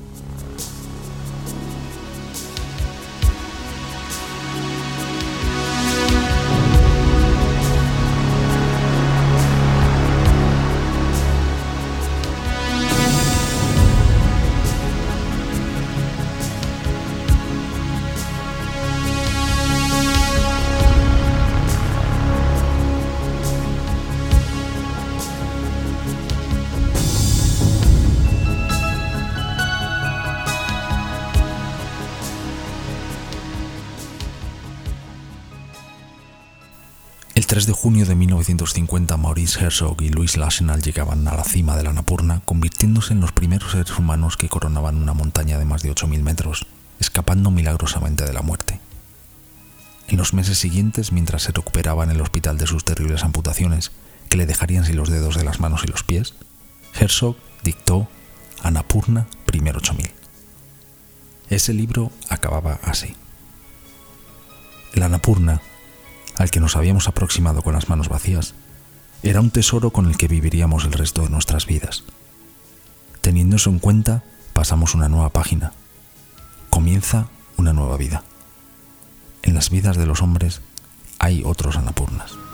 El tres de junio de mil novecientos cincuenta, Maurice Herzog y Louis Lachenal llegaban a la cima de la Annapurna, convirtiéndose en los primeros seres humanos que coronaban una montaña de más de ocho mil metros, escapando milagrosamente de la muerte. En los meses siguientes, mientras se recuperaba en el hospital de sus terribles amputaciones, que le dejarían sin los dedos de las manos y los pies, Herzog dictó Annapurna primer ocho mil. Ese libro acababa así. El Annapurna, al que nos habíamos aproximado con las manos vacías, era un tesoro con el que viviríamos el resto de nuestras vidas. Teniendo eso en cuenta, pasamos una nueva página. Comienza una nueva vida. En las vidas de los hombres hay otros Annapurnas.